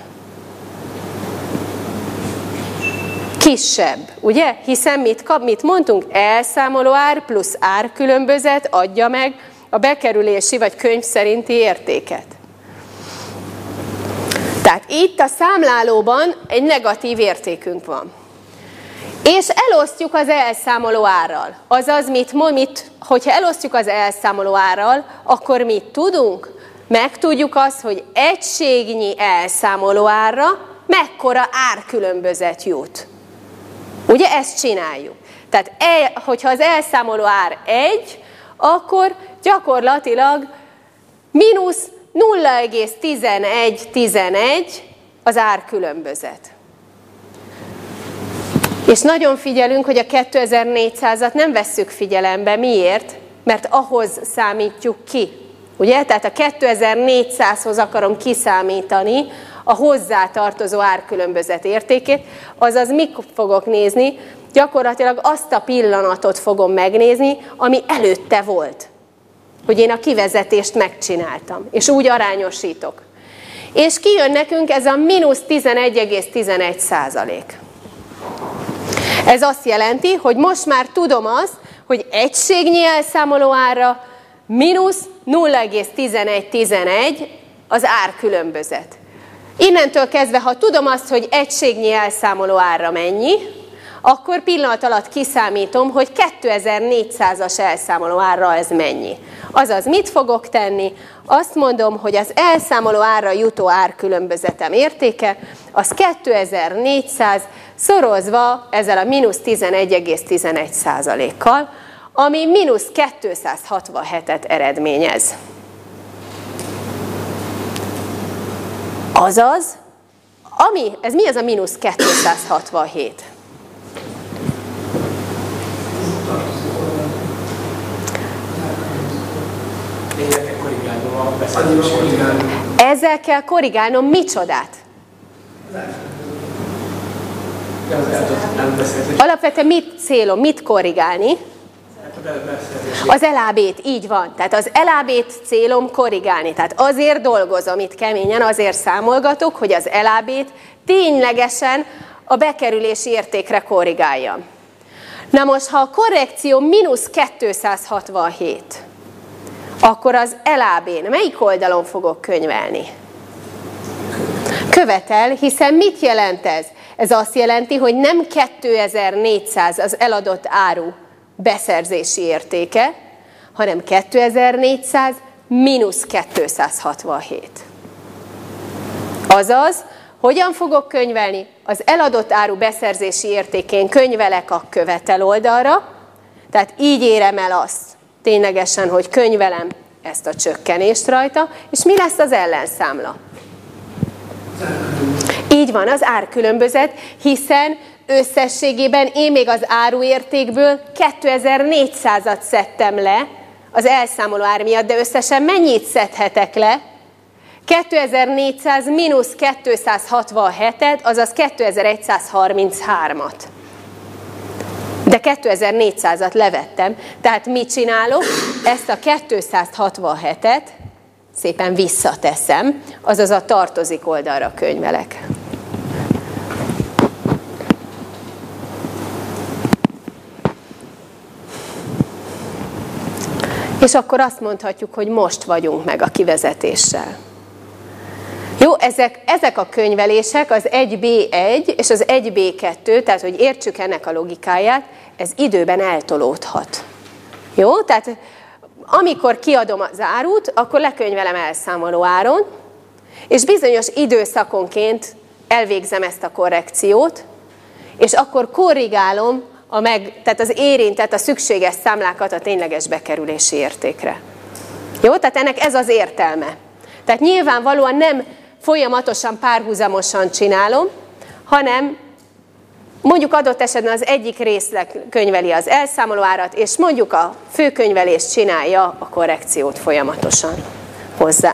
Kisebb, ugye? Hiszen mit mondtunk? Elszámoló ár plusz árkülönbözet adja meg a bekerülési vagy könyv szerinti értéket. Tehát itt a számlálóban egy negatív értékünk van. És elosztjuk az elszámoló árral. Azaz, hogyha elosztjuk az elszámoló árral, akkor mit tudunk? Megtudjuk azt, hogy egységnyi elszámoló árra mekkora árkülönbözet jut. Ugye ezt csináljuk. Tehát hogyha az elszámoló ár 1, akkor gyakorlatilag mínusz 0,1111 az árkülönbözet. És nagyon figyelünk, hogy a 2400-at nem vesszük figyelembe. Miért? Mert ahhoz számítjuk ki. Ugye? Tehát a 2400-hoz akarom kiszámítani a hozzátartozó árkülönbözet értékét, azaz mit fogok nézni? Gyakorlatilag azt a pillanatot fogom megnézni, ami előtte volt. Hogy én a kivezetést megcsináltam, és úgy arányosítok. És kijön nekünk ez a mínusz 11,11%. Ez azt jelenti, hogy most már tudom azt, hogy egységnyi elszámoló árra mínusz 0,1111 az árkülönbözet. Innentől kezdve, ha tudom azt, hogy egységnyi elszámoló árra mennyi, akkor pillanat alatt kiszámítom, hogy 2400-as elszámoló árra ez mennyi. Azaz, mit fogok tenni? Azt mondom, hogy az elszámoló árra jutó árkülönbözetem értéke, az 2400 szorozva ezzel a mínusz 11,11%-kal, ami mínusz 267-et eredményez. Azaz, ez mi az a mínusz 267? Ezzel kell korrigálnom micsodát? Alapvetően mit célom, mit korrigálni? Az elábét, így van. Tehát az elábét célom korrigálni. Tehát azért dolgozom itt keményen, azért számolgatok, hogy az elábét ténylegesen a bekerülési értékre korrigáljam. Na most, ha a korrekció mínusz 267, akkor az elábén melyik oldalon fogok könyvelni? Követel, hiszen mit jelent ez? Ez azt jelenti, hogy nem 2400 az eladott áru beszerzési értéke, hanem 2400 mínusz 267. Azaz, hogyan fogok könyvelni? Az eladott áru beszerzési értékén könyvelek a követel oldalra, tehát így érem el azt ténylegesen, hogy könyvelem ezt a csökkenést rajta, és mi lesz az ellenszámla? Így van, az árkülönbözet, hiszen összességében én még az áruértékből 2400-at szedtem le az elszámoló ár miatt, de összesen mennyit szedhetek le? 2400 mínusz 267-et, azaz 2133-at. De 2400-at levettem, tehát mit csinálok? Ezt a 267-et szépen visszateszem, azaz a tartozik oldalra könyvelek. És akkor azt mondhatjuk, hogy most vagyunk meg a kivezetéssel. Jó, ezek a könyvelések, az 1B1 és az 1B2, tehát hogy értsük ennek a logikáját, ez időben eltolódhat. Jó, tehát amikor kiadom az árut, akkor lekönyvelem elszámoló áron, és bizonyos időszakonként elvégzem ezt a korrekciót, és akkor korrigálom tehát az érintett, a szükséges számlákat a tényleges bekerülési értékre. Jó, tehát ennek ez az értelme. Tehát nyilvánvalóan nem folyamatosan, párhuzamosan csinálom, hanem mondjuk adott esetben az egyik részleg könyveli az elszámolóárat, és mondjuk a főkönyvelés csinálja a korrekciót folyamatosan hozzá.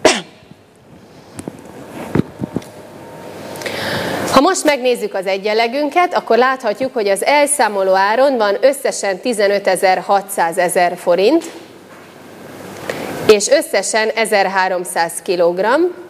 Ha most megnézzük az egyenlegünket, akkor láthatjuk, hogy az elszámoló áron van összesen 15.600 forint, és összesen 1300 kg,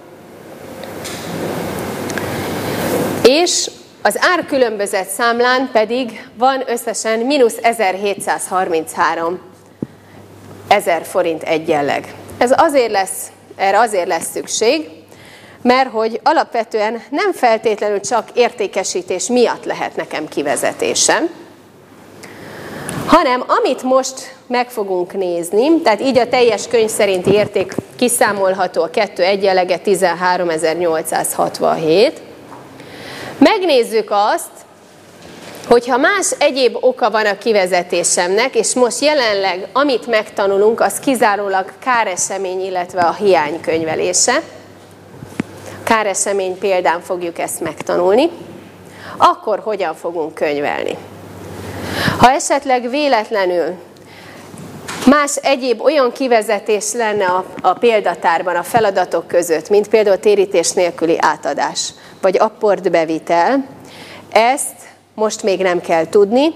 és az árkülönbözet számlán pedig van összesen mínusz 1733 000 forint egyenleg. Erre azért lesz szükség, mert hogy alapvetően nem feltétlenül csak értékesítés miatt lehet nekem kivezetésem, hanem amit most meg fogunk nézni, tehát így a teljes könyv szerinti érték kiszámolható, a 2 egyenlege 13.867. Megnézzük azt, hogyha más egyéb oka van a kivezetésemnek, és most jelenleg amit megtanulunk, az kizárólag káresemény, illetve a hiány könyvelése. Káresemény példán fogjuk ezt megtanulni, akkor hogyan fogunk könyvelni. Ha esetleg véletlenül más egyéb olyan kivezetés lenne a példatárban a feladatok között, mint például térítés nélküli átadás, vagy apportbevitel, ezt most még nem kell tudni.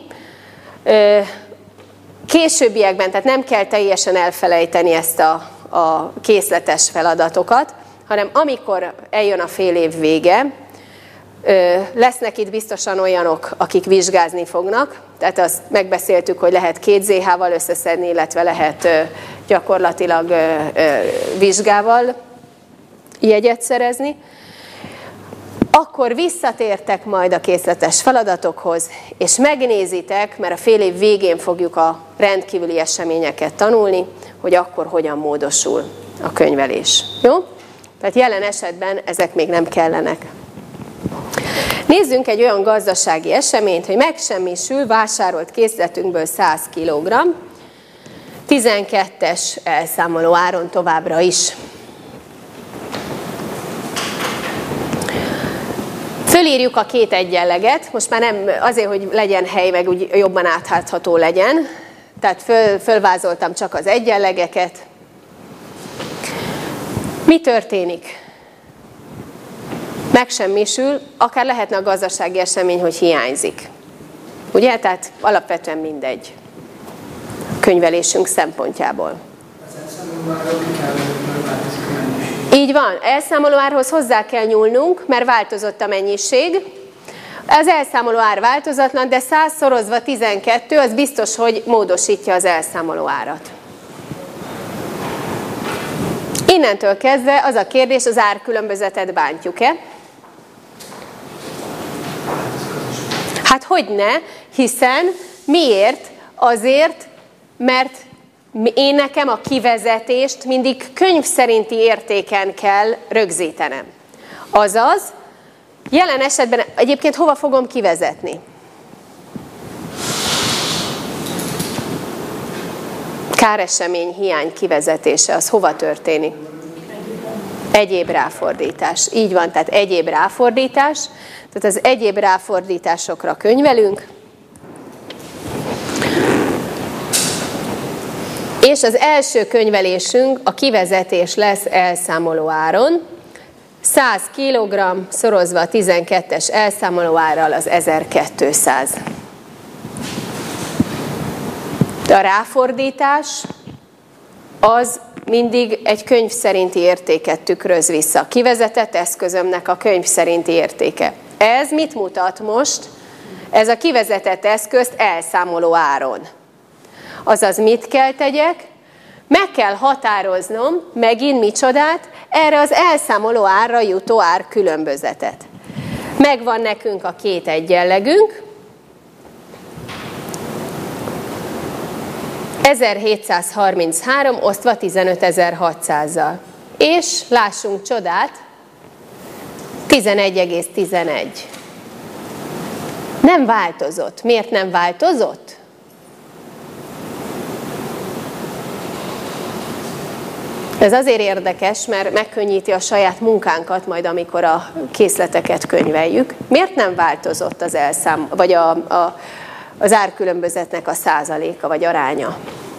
Későbbiekben, tehát nem kell teljesen elfelejteni ezt a készletes feladatokat, hanem amikor eljön a fél év vége, lesznek itt biztosan olyanok, akik vizsgázni fognak, tehát azt megbeszéltük, hogy lehet 2 ZH-val összeszedni, illetve lehet gyakorlatilag vizsgával jegyet szerezni. Akkor visszatértek majd a készletes feladatokhoz, és megnézitek, mert a fél év végén fogjuk a rendkívüli eseményeket tanulni, hogy akkor hogyan módosul a könyvelés. Jó? Tehát jelen esetben ezek még nem kellenek. Nézzünk egy olyan gazdasági eseményt, hogy megsemmisül vásárolt készletünkből 100 kg, 12-es elszámoló áron továbbra is. Fölírjuk a 2 egyenleget, most már nem azért, hogy legyen hely, meg úgy jobban átlátható legyen, tehát fölvázoltam csak az egyenlegeket. Mi történik? Megsemmisül, akár lehetne a gazdasági esemény, hogy hiányzik. Ugye? Tehát alapvetően mindegy könyvelésünk szempontjából. Így van, elszámolóárhoz hozzá kell nyúlnunk, mert változott a mennyiség. Az elszámolóár változatlan, de 100 szorozva 12, az biztos, hogy módosítja az elszámolóárat. Innentől kezdve az a kérdés, az árkülönbözetet bántjuk-e? Hát hogyne, hiszen miért? Azért, mert én nekem a kivezetést mindig könyv szerinti értéken kell rögzítenem. Azaz, jelen esetben egyébként hova fogom kivezetni? Káresemény hiány kivezetése, az hova történik? Egyéb ráfordítás. Így van, tehát egyéb ráfordítás. Tehát az egyéb ráfordításokra könyvelünk. És az első könyvelésünk a kivezetés lesz elszámoló áron. 100 kg szorozva a 12-es elszámoló árral az 1200. De a ráfordítás az mindig egy könyv szerinti értéket tükröz vissza. A kivezetett eszközömnek a könyv szerinti értéke. Ez mit mutat most? Ez a kivezetett eszközt elszámoló áron. Azaz mit kell tegyek? Meg kell határoznom, megint micsodát, erre az elszámoló árra jutó árkülönbözetet. Megvan nekünk a 2 egyenlegünk, 1733 osztva 15.600-zal. És lássunk csodát, 11,11. Nem változott. Miért nem változott? Ez azért érdekes, mert megkönnyíti a saját munkánkat majd, amikor a készleteket könyveljük. Miért nem változott az vagy az árkülönbözetnek a százaléka vagy aránya?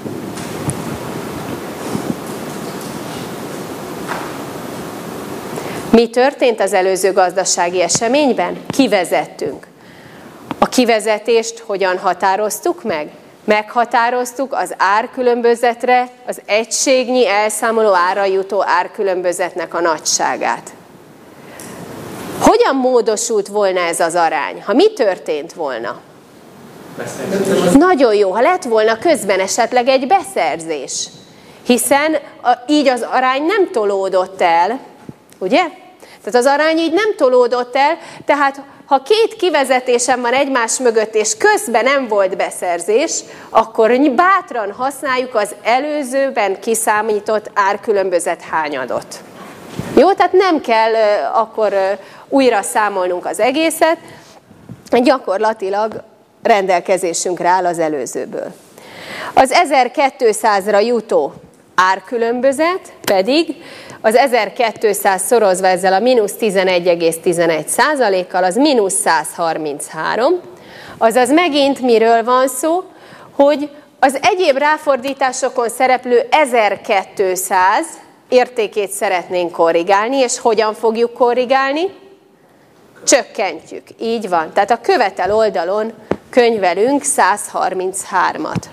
Mi történt az előző gazdasági eseményben? Kivezettünk. A kivezetést hogyan határoztuk meg? Meghatároztuk az árkülönbözetre, az egységnyi elszámoló árra jutó árkülönbözetnek a nagyságát. Hogyan módosult volna ez az arány? Ha mi történt volna? Nagyon jó, ha lett volna közben esetleg egy beszerzés. Hiszen így az arány nem tolódott el, ugye? Tehát az arány így nem tolódott el, tehát ha két kivezetésem van egymás mögött, és közben nem volt beszerzés, akkor bátran használjuk az előzőben kiszámított árkülönbözet hányadot. Jó, tehát nem kell akkor újra számolnunk az egészet, gyakorlatilag rendelkezésünkre áll az előzőből. Az 1200-ra jutó árkülönbözet pedig az 1200 szorozva ezzel a mínusz 11,11%-kal, az mínusz 133, azaz megint miről van szó, hogy az egyéb ráfordításokon szereplő 1200 értékét szeretnénk korrigálni, és hogyan fogjuk korrigálni? Csökkentjük, így van. Tehát a követel oldalon könyvelünk 133-at.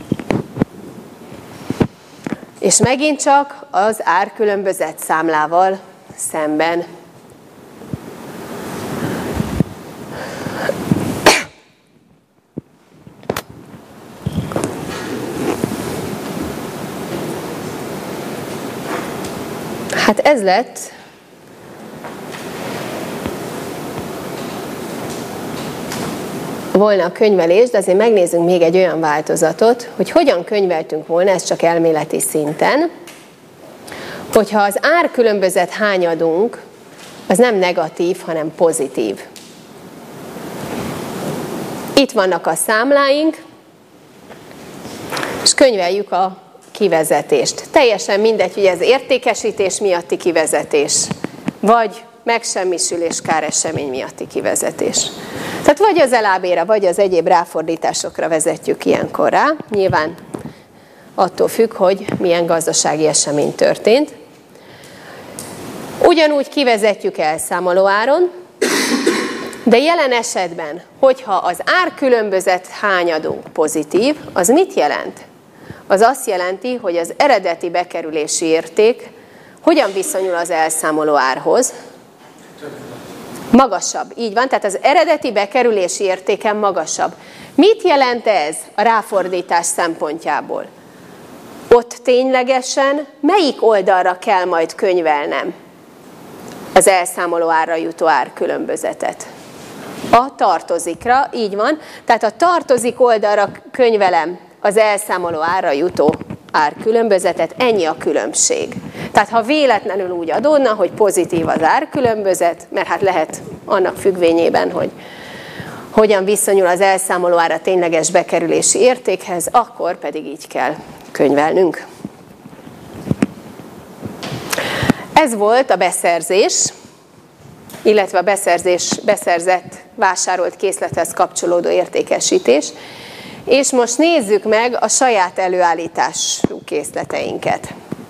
És megint csak az árkülönbözet számlával szemben. Hát ez lett volna a könyvelés, de azért megnézzünk még egy olyan változatot, hogy hogyan könyveltünk volna, ez csak elméleti szinten, hogyha az árkülönbözet hányadunk, az nem negatív, hanem pozitív. Itt vannak a számláink, és könyveljük a kivezetést. Teljesen mindegy, hogy ez értékesítés miatti kivezetés, vagy megsemmisülés, káresemény miatti kivezetés. Tehát vagy az elábéra, vagy az egyéb ráfordításokra vezetjük ilyenkor rá. Nyilván attól függ, hogy milyen gazdasági esemény történt. Ugyanúgy kivezetjük elszámolóáron, de jelen esetben, hogyha az árkülönbözet hányadunk pozitív, az mit jelent? Az azt jelenti, hogy az eredeti bekerülési érték hogyan viszonyul az elszámoló árhoz? Magasabb, így van, tehát az eredeti bekerülési értéken magasabb. Mit jelent ez a ráfordítás szempontjából? Ott ténylegesen melyik oldalra kell majd könyvelnem az elszámoló árra jutó árkülönbözetet? A tartozikra, így van, tehát a tartozik oldalra könyvelem az elszámoló árra jutó árkülönbözetet, ennyi a különbség. Tehát ha véletlenül úgy adódna, hogy pozitív az árkülönbözet, mert hát lehet annak függvényében, hogy hogyan viszonyul az elszámoló ár a tényleges bekerülési értékhez, akkor pedig így kell könyvelnünk. Ez volt a beszerzés, illetve a beszerzett, vásárolt készlethez kapcsolódó értékesítés. És most nézzük meg a saját előállítású készleteinket.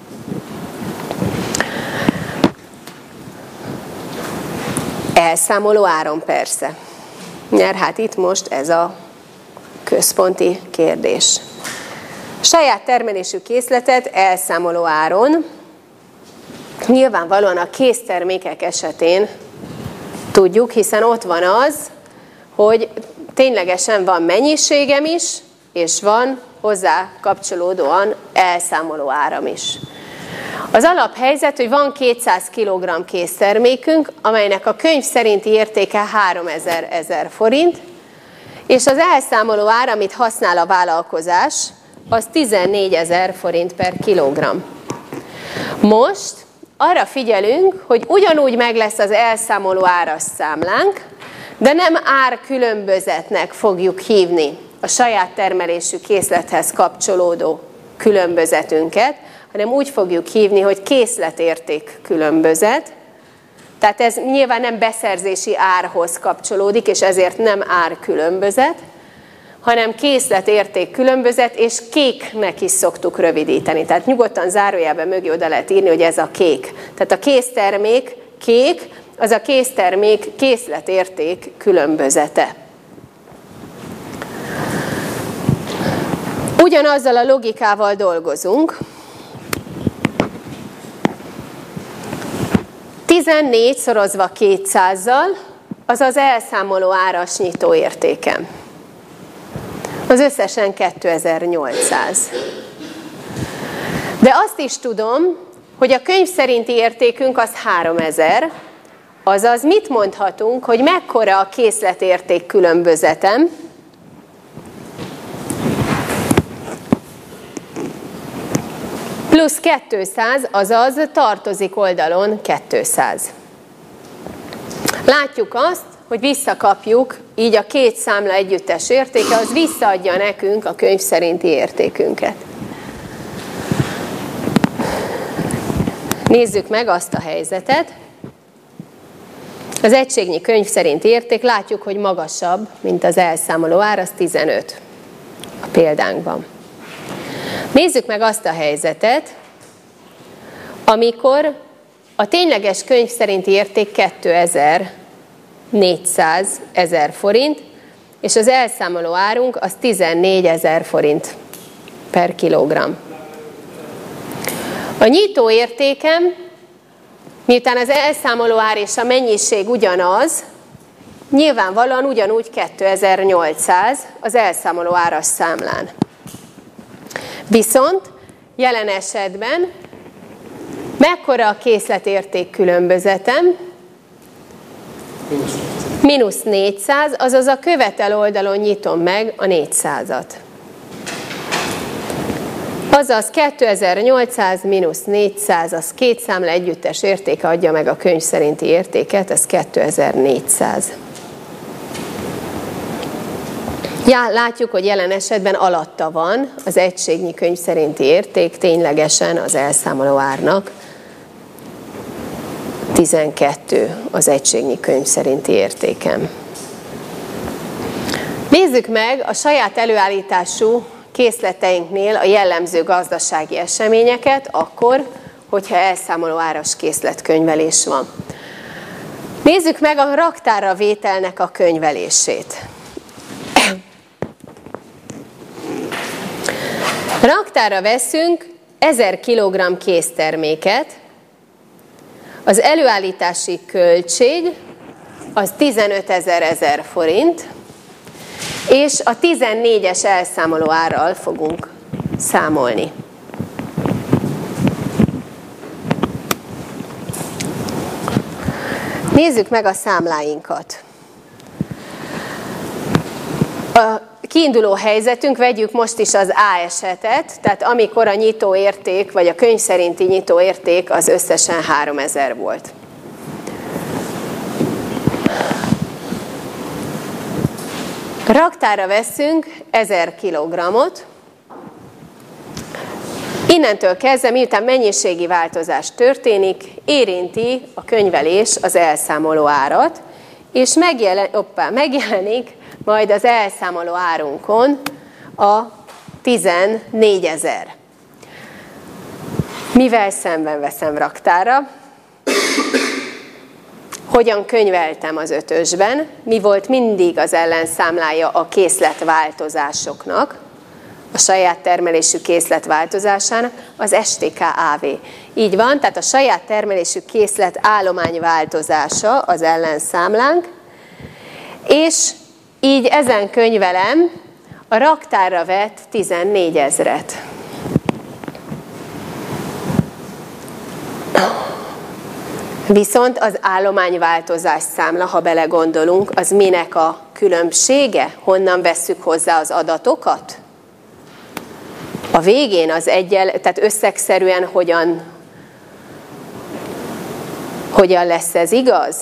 Elszámoló áron persze. Mert hát itt most ez a központi kérdés. Saját termelésű készletet elszámoló áron. Nyilvánvalóan a késztermékek esetén tudjuk, hiszen ott van az, hogy ténylegesen van mennyiségem is, és van hozzá kapcsolódóan elszámoló áram is. Az alaphelyzet, hogy van 200 kg késztermékünk, amelynek a könyv szerinti értéke 3000 forint, és az elszámoló ár, amit használ a vállalkozás, az 14 000 forint per kilogramm. Most arra figyelünk, hogy ugyanúgy meg lesz az elszámoló áras számlánk, de nem árkülönbözetnek fogjuk hívni a saját termelésű készlethez kapcsolódó különbözetünket, hanem úgy fogjuk hívni, hogy készletérték különbözet. Tehát ez nyilván nem beszerzési árhoz kapcsolódik, és ezért nem árkülönbözet, hanem készletérték különbözet, és kéknek is szoktuk rövidíteni. Tehát nyugodtan zárójelben mögé oda lehet írni, hogy ez a kék. Tehát a késztermék kék, az a késztermék készletérték különbözete. Ugyanazzal a logikával dolgozunk. 14 szorozva 200-zal, az az elszámoló áras nyitóértékem. Az összesen 2800. De azt is tudom, hogy a könyv szerinti értékünk az 3000, azaz mit mondhatunk, hogy mekkora a készletérték különbözetem, plusz 200, azaz tartozik oldalon 200. Látjuk azt, hogy visszakapjuk, így a két számla együttes értéke, az visszaadja nekünk a könyv szerinti értékünket. Nézzük meg azt a helyzetet. Az egységnyi könyv szerinti érték, látjuk, hogy magasabb, mint az elszámoló ár, az 15 a példánkban. Nézzük meg azt a helyzetet, amikor a tényleges könyv szerinti érték 2400 forint, és az elszámoló árunk az 14 000 forint per kilogramm. A nyitó értékem, miután az elszámoló ár és a mennyiség ugyanaz, nyilvánvalóan ugyanúgy 2800 az elszámoló áras számlán. Viszont jelen esetben mekkora a készletérték különbözetem? Mínusz 400, azaz a követel oldalon nyitom meg a 400-at. Azaz 2800 mínusz 400, az két számla együttes értéke adja meg a könyv szerinti értéket, ez 2400. Látjuk, hogy jelen esetben alatta van az egységnyi könyv szerinti érték, ténylegesen az elszámoló árnak 12 az egységnyi könyv szerinti értékem. Nézzük meg a saját előállítású készleteinknél a jellemző gazdasági eseményeket, akkor, hogyha elszámoló áras készletkönyvelés van. Nézzük meg a raktárra vételnek a könyvelését. Raktárra veszünk 1000 kg készterméket, az előállítási költség az 15 000 forint, és a 14-es elszámoló árral fogunk számolni. Nézzük meg a számláinkat. A kiinduló helyzetünk, vegyük most is az A esetet, tehát amikor a nyitóérték, vagy a könyv szerinti nyitóérték az összesen 3000 volt. Raktárra veszünk 1000 kg-ot. Innentől kezdve, miután mennyiségi változás történik, érinti a könyvelés az elszámoló árat, és megjelenik majd az elszámoló árunkon a 14 000. Mivel szemben veszem raktárra? Hogyan könyveltem az ötösben? Mi volt mindig az ellenszámlája a készletváltozásoknak, a saját termelésű készlet változásának? Az STK-AV. Így van, tehát a saját termelésű készlet állomány változása az ellenszámlánk, és így ezen könyvelem a raktárra vett 14 000-et. Viszont az állományváltozás számla, ha belegondolunk, az minek a különbsége? Honnan vesszük hozzá az adatokat? A végén az tehát összegszerűen hogyan lesz ez igaz?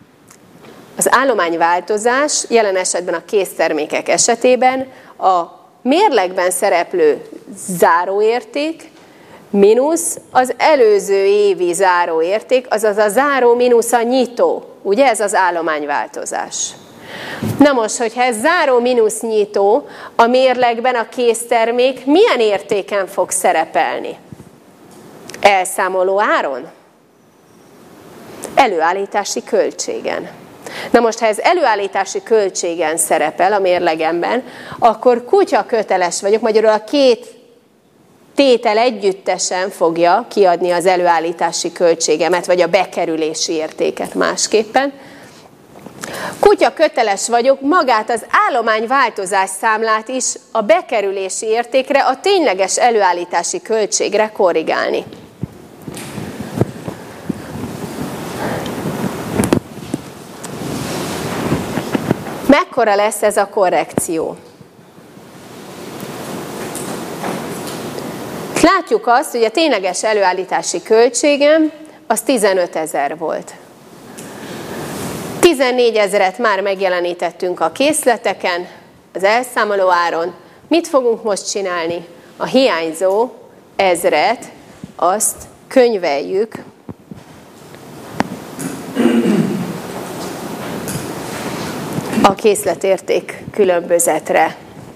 Az állományváltozás jelen esetben a késztermékek esetében a mérlegben szereplő záróérték mínusz az előző évi záróérték, azaz a záró mínusz a nyitó. Ugye ez az állományváltozás. Na most, hogyha ez záró mínusz nyitó, a mérlegben a késztermék milyen értéken fog szerepelni? Elszámoló áron? Előállítási költségen. Na most, ha ez előállítási költségen szerepel a mérlegemben, akkor kutya köteles vagyok, magyarul a két tétel együttesen fogja kiadni az előállítási költségemet, vagy a bekerülési értéket másképpen. Kutya köteles vagyok magát az állományváltozás számlát is a bekerülési értékre, a tényleges előállítási költségre korrigálni. Mekkora lesz ez a korrekció? Látjuk azt, hogy a tényleges előállítási költségem az 15 000 volt. 14 000-et már megjelenítettünk a készleteken, az elszámoló áron. Mit fogunk most csinálni? A hiányzó 1000-et, azt könyveljük a készletérték különbözetre.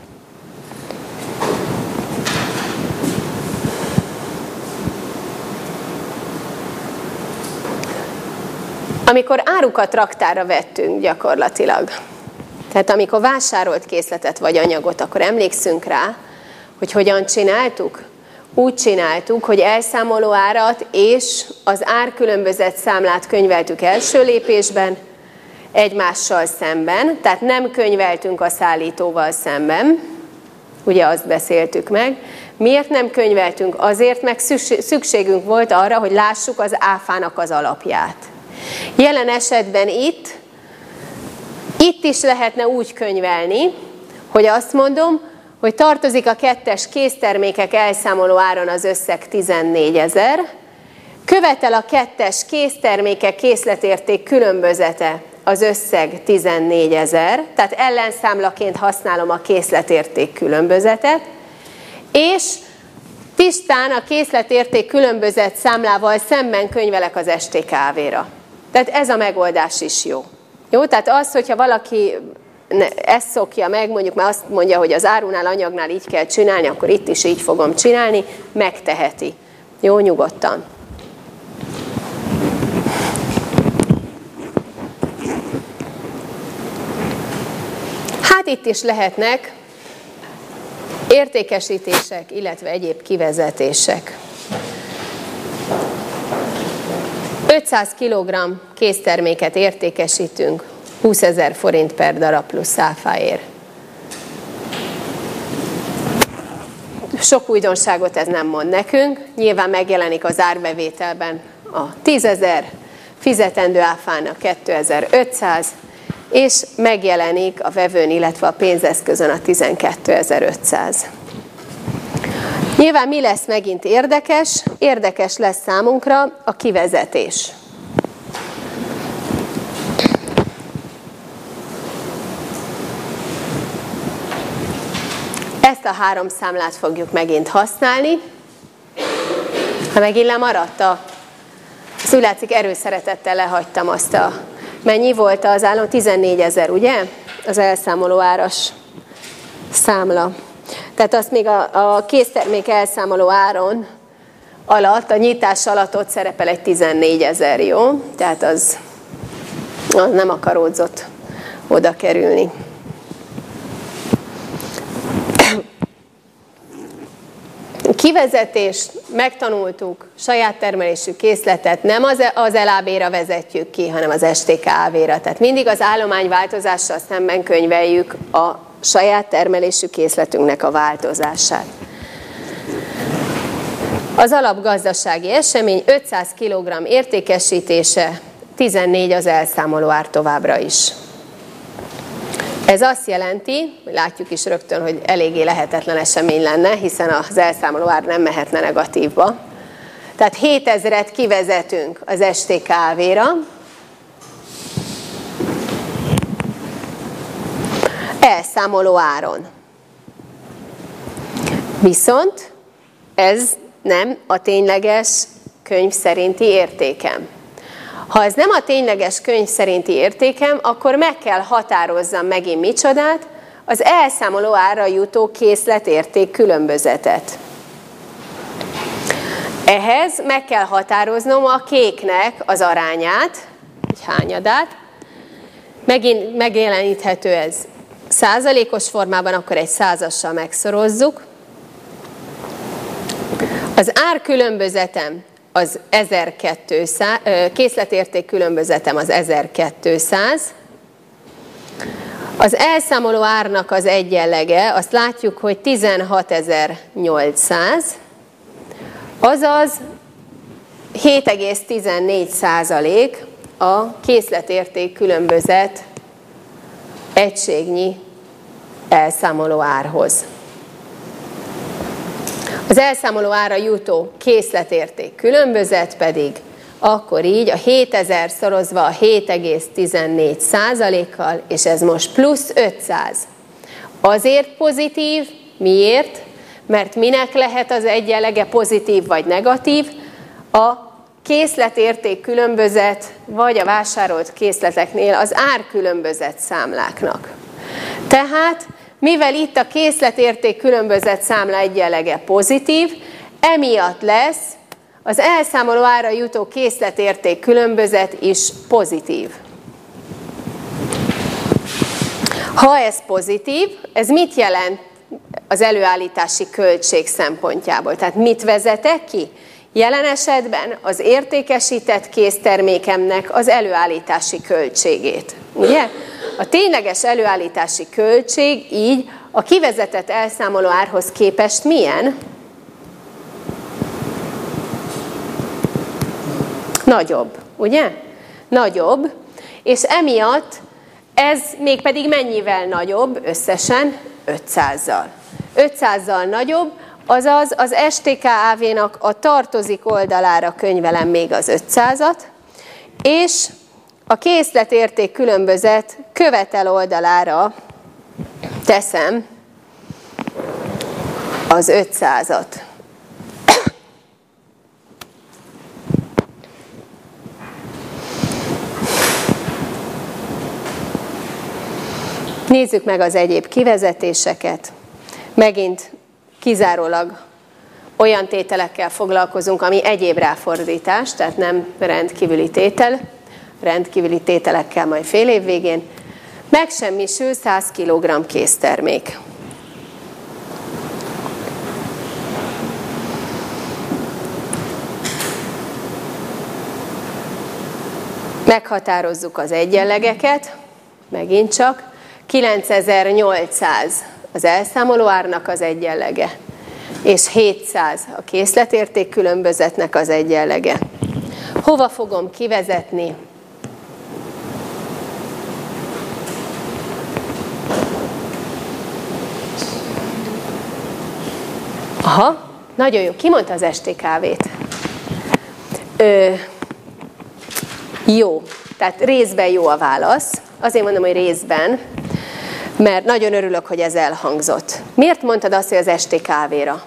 Amikor árukat raktára vettünk gyakorlatilag, tehát amikor vásárolt készletet vagy anyagot, akkor emlékszünk rá, hogy hogyan csináltuk? Úgy csináltuk, hogy elszámoló árat és az árkülönbözet számlát könyveltük első lépésben, egymással szemben, tehát nem könyveltünk a szállítóval szemben, ugye azt beszéltük meg. Miért nem könyveltünk? Azért, meg szükségünk volt arra, hogy lássuk az áfának az alapját. Jelen esetben itt is lehetne úgy könyvelni, hogy azt mondom, hogy tartozik a 2-es késztermékek elszámoló áron az összeg 14 000, követel a 2-es késztermékek készletérték különbözete az összeg 14 000, tehát ellenszámlaként használom a készletérték különbözetet, és tisztán a készletérték különbözet számlával szemben könyvelek az STKV-ra. Tehát ez a megoldás is jó. Jó, tehát az, hogyha valaki ezt szokja meg, mondjuk már azt mondja, hogy az árunál, anyagnál így kell csinálni, akkor itt is így fogom csinálni, megteheti. Jó, nyugodtan. Hát itt is lehetnek értékesítések, illetve egyéb kivezetések. 500 kg készterméket értékesítünk 20 000 forint per darab plusz áfáért. Sok újdonságot ez nem mond nekünk, nyilván megjelenik az árbevételben a 10 000, fizetendő áfának 2500, és megjelenik a vevőn, illetve a pénzeszközön a 12.500. Nyilván mi lesz megint érdekes? Érdekes lesz számunkra a kivezetés. Ezt a 3 számlát fogjuk megint használni. Ha megint lemaradt úgy látszik, erőszeretettel lehagytam azt a... Mennyi volt az állam? 14 000, ugye? Az elszámoló áras számla. Tehát azt még a késztermék elszámoló áron alatt, a nyitás alatt ott szerepel egy 14 000, jó? Tehát az nem akaródzott oda kerülni. Kivezetést megtanultuk, saját termelésű készletet nem az LAB-ra vezetjük ki, hanem az STKV-ra. Tehát mindig az állományváltozással szemben könyveljük a saját termelésű készletünknek a változását. Az alapgazdasági esemény 500 kg értékesítése, 14 az elszámoló ár továbbra is. Ez azt jelenti, hogy látjuk is rögtön, hogy eléggé lehetetlen esemény lenne, hiszen az elszámoló ár nem mehetne negatívba. Tehát 7000-et kivezetünk az STKV-ra. Elszámoló áron. Viszont ez nem a tényleges könyv szerinti értékem. Ha ez nem a tényleges könyv szerinti értékem, akkor meg kell határozzam megint micsodát, az elszámoló árra jutó készletérték különbözetet. Ehhez meg kell határoznom a kéknek az arányát, egy hányadát. Megint megjeleníthető ez százalékos formában, akkor egy százassal megszorozzuk. Az árkülönbözetem az 1200, készletérték különbözetem az 1200. Az elszámoló árnak az egyenlege, azt látjuk, hogy 16800, azaz 7,14% a készletérték különbözet egységnyi elszámoló árhoz. Az elszámoló ára jutó készletérték különbözet pedig akkor így a 7000 szorozva a 7,14%-kal, és ez most plusz 500. Azért pozitív, miért? Mert minek lehet az egyenlege pozitív vagy negatív? A készletérték különbözet, vagy a vásárolt készleteknél az árkülönbözet számláknak. Tehát, mivel itt a készletérték különbözet számla egyenlege pozitív, emiatt lesz az elszámoló ára jutó készletérték különbözet is pozitív. Ha ez pozitív, ez mit jelent az előállítási költség szempontjából? Tehát mit vezetek ki? Jelen esetben az értékesített késztermékemnek az előállítási költségét. Ugye? A tényleges előállítási költség így a kivezetett elszámoló árhoz képest milyen? Nagyobb, ugye? Nagyobb, és emiatt ez mégpedig mennyivel nagyobb összesen? 500-zal. 500-zal nagyobb, azaz az STK-AV-nak a tartozik oldalára könyvelem még az 500-at, és a készletérték különbözet követel oldalára teszem az 500-at. Nézzük meg az egyéb kivezetéseket. Megint kizárólag olyan tételekkel foglalkozunk, ami egyéb ráfordítás, tehát nem rendkívüli tétel, rendkívüli tételekkel majd fél év végén. Megsemmisül 100 kg késztermék. Meghatározzuk az egyenlegeket, megint csak. 9800 az elszámoló árnak az egyenlege, és 700 a készletérték különbözetnek az egyenlege. Hova fogom kivezetni? Aha, nagyon jó. Ki mondta az STKV-t? Jó. Tehát részben jó a válasz. Azért mondom, hogy részben, mert nagyon örülök, hogy ez elhangzott. Miért mondtad azt, hogy az STKV-ra?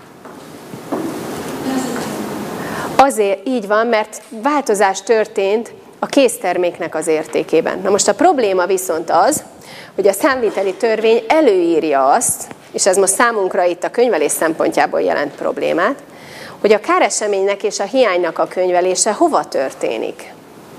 Azért így van, mert változás történt a készterméknek az értékében. Na most a probléma viszont az, hogy a számviteli törvény előírja azt, és ez most számunkra itt a könyvelés szempontjából jelent problémát, hogy a káreseménynek és a hiánynak a könyvelése hova történik?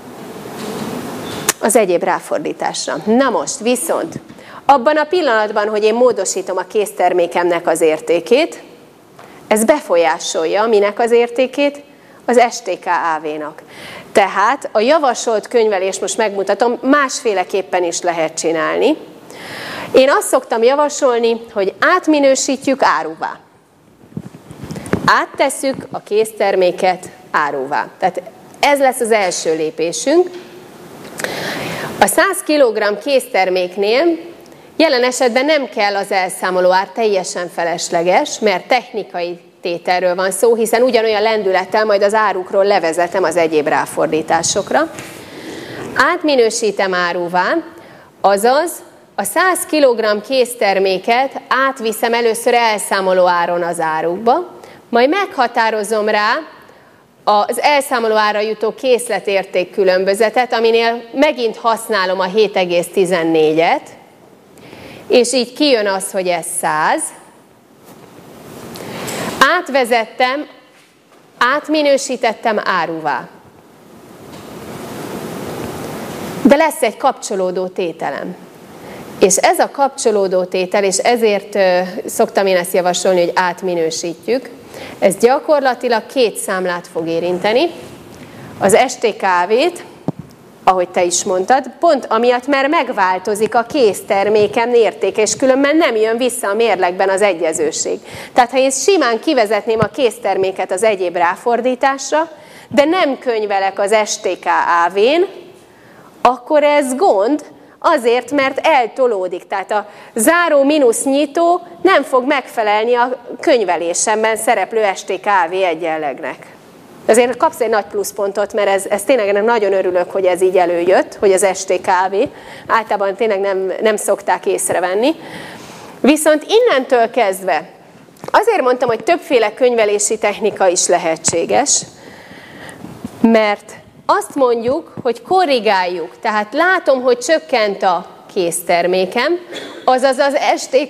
Az egyéb ráfordításra. Na most viszont abban a pillanatban, hogy én módosítom a késztermékemnek az értékét, ez befolyásolja minek az értékét? Az STK-AV-nak. Tehát a javasolt könyvelést most megmutatom, másféleképpen is lehet csinálni. Én azt szoktam javasolni, hogy átminősítjük áruvá. Áttesszük a készterméket áruvá. Tehát ez lesz az első lépésünk. A 100 kg készterméknél jelen esetben nem kell az elszámoló ár, teljesen felesleges, mert technikai tételről van szó, hiszen ugyanolyan lendülettel majd az árukról levezetem az egyéb ráfordításokra. Átminősítem áruvá, azaz a 100 kg készterméket átviszem először elszámoló áron az árukba, majd meghatározom rá az elszámoló ára jutó készletérték különbözetet, aminél megint használom a 7,14-et, és így kijön az, hogy ez 100. Átvezettem, átminősítettem áruvá. De lesz egy kapcsolódó tételem. És ez a kapcsolódó tétel, és ezért szoktam én ezt javasolni, hogy átminősítjük, ez gyakorlatilag két számlát fog érinteni. Az STKV-t, ahogy te is mondtad, pont amiatt, mert megváltozik a késztermékem értéke, és különben nem jön vissza a mérlegben az egyezőség. Tehát ha én simán kivezetném a készterméket az egyéb ráfordításra, de nem könyvelek az STKAV-n, akkor ez gond, azért, mert eltolódik. Tehát a záró mínusz nyitó nem fog megfelelni a könyvelésemben szereplő STKV egyenlegnek. Azért kapsz egy nagy pluszpontot, mert ez tényleg nagyon örülök, hogy ez így előjött, hogy az STKV. Általában tényleg nem szokták észrevenni. Viszont innentől kezdve, azért mondtam, hogy többféle könyvelési technika is lehetséges, mert azt mondjuk, hogy korrigáljuk, tehát látom, hogy csökkent a késztermékem, azaz az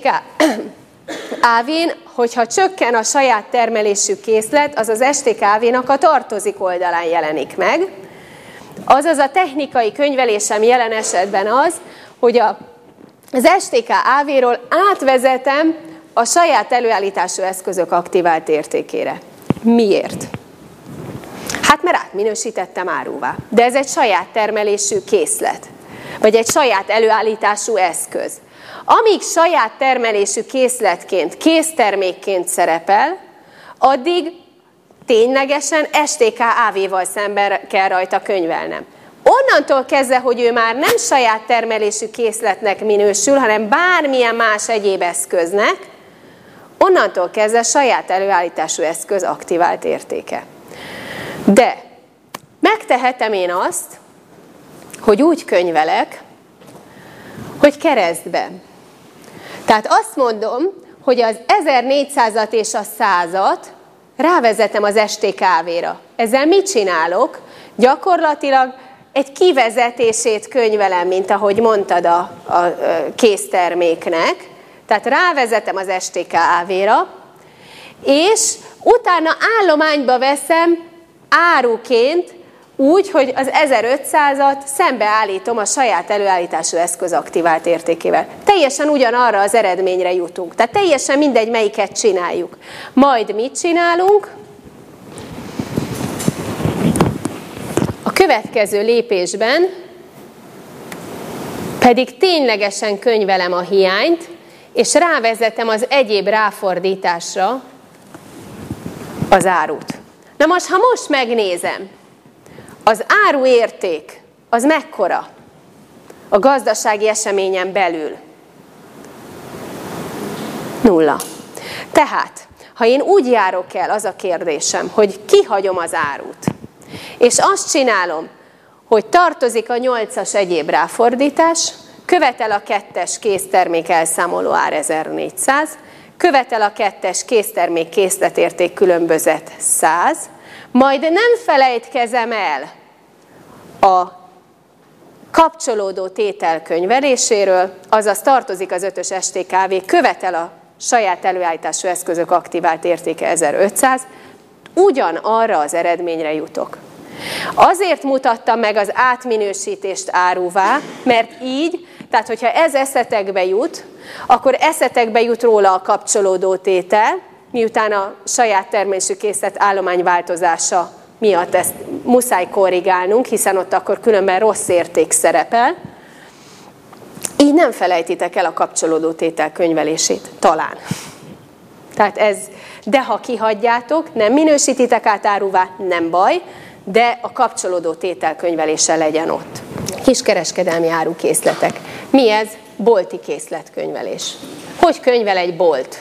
STKAV-n, hogyha csökken a saját termelésű készlet, az az STKAV-nak a tartozik oldalán jelenik meg. Azaz a technikai könyvelésem jelen esetben az, hogy az STKAV-ról átvezetem a saját előállítású eszközök aktivált értékére. Miért? Hát mert átminősítettem áruvá. De ez egy saját termelésű készlet, vagy egy saját előállítású eszköz. Amíg saját termelésű készletként, késztermékként szerepel, addig ténylegesen STKAV-val szemben kell rajta könyvelnem. Onnantól kezdve, hogy ő már nem saját termelésű készletnek minősül, hanem bármilyen más egyéb eszköznek, onnantól kezdve saját előállítású eszköz aktivált értéke. De megtehetem én azt, hogy úgy könyvelek, hogy keresztben. Tehát azt mondom, hogy az 1400-at és a 100-at rávezetem az STKV-ra. Ezzel mit csinálok? Gyakorlatilag egy kivezetését könyvelem, mint ahogy mondtad a készterméknek. Tehát rávezetem az STKV-ra, és utána állományba veszem áruként úgy, hogy az 1500-at szembeállítom a saját előállítású eszköz aktivált értékével. Teljesen ugyanarra az eredményre jutunk. Tehát teljesen mindegy, melyiket csináljuk. Majd mit csinálunk? A következő lépésben pedig ténylegesen könyvelem a hiányt, és rávezetem az egyéb ráfordításra az árut. Na most, ha most megnézem, az áruérték az mekkora a gazdasági eseményen belül? 0. Tehát, ha én úgy járok el, az a kérdésem, hogy kihagyom az árut, és azt csinálom, hogy tartozik a 8-as egyéb ráfordítás, követel a 2-es késztermék elszámoló ár 1400, követel a 2-es késztermék készletérték különbözet 100, majd nem felejtkezem el a kapcsolódó tétel könyveléséről, azaz tartozik az 5-ös STKV, követel a saját előállítású eszközök aktivált értéke 1500, ugyanarra az eredményre jutok. Azért mutattam meg az átminősítést áruvá, mert így, tehát hogyha ez eszetekbe jut, akkor eszetekbe jut róla a kapcsolódó tétel, miután a saját termésű készlet állományváltozása miatt ezt muszáj korrigálnunk, hiszen ott akkor különben rossz érték szerepel. Így nem felejtitek el a kapcsolódó tétel könyvelését, talán. Tehát ez, de ha kihagyjátok, nem minősítitek át áruvá, nem baj, de a kapcsolódó tétel könyvelése legyen ott. Kiskereskedelmi árukészletek. Mi ez? Bolti készletkönyvelés. Hogy könyvel egy bolt?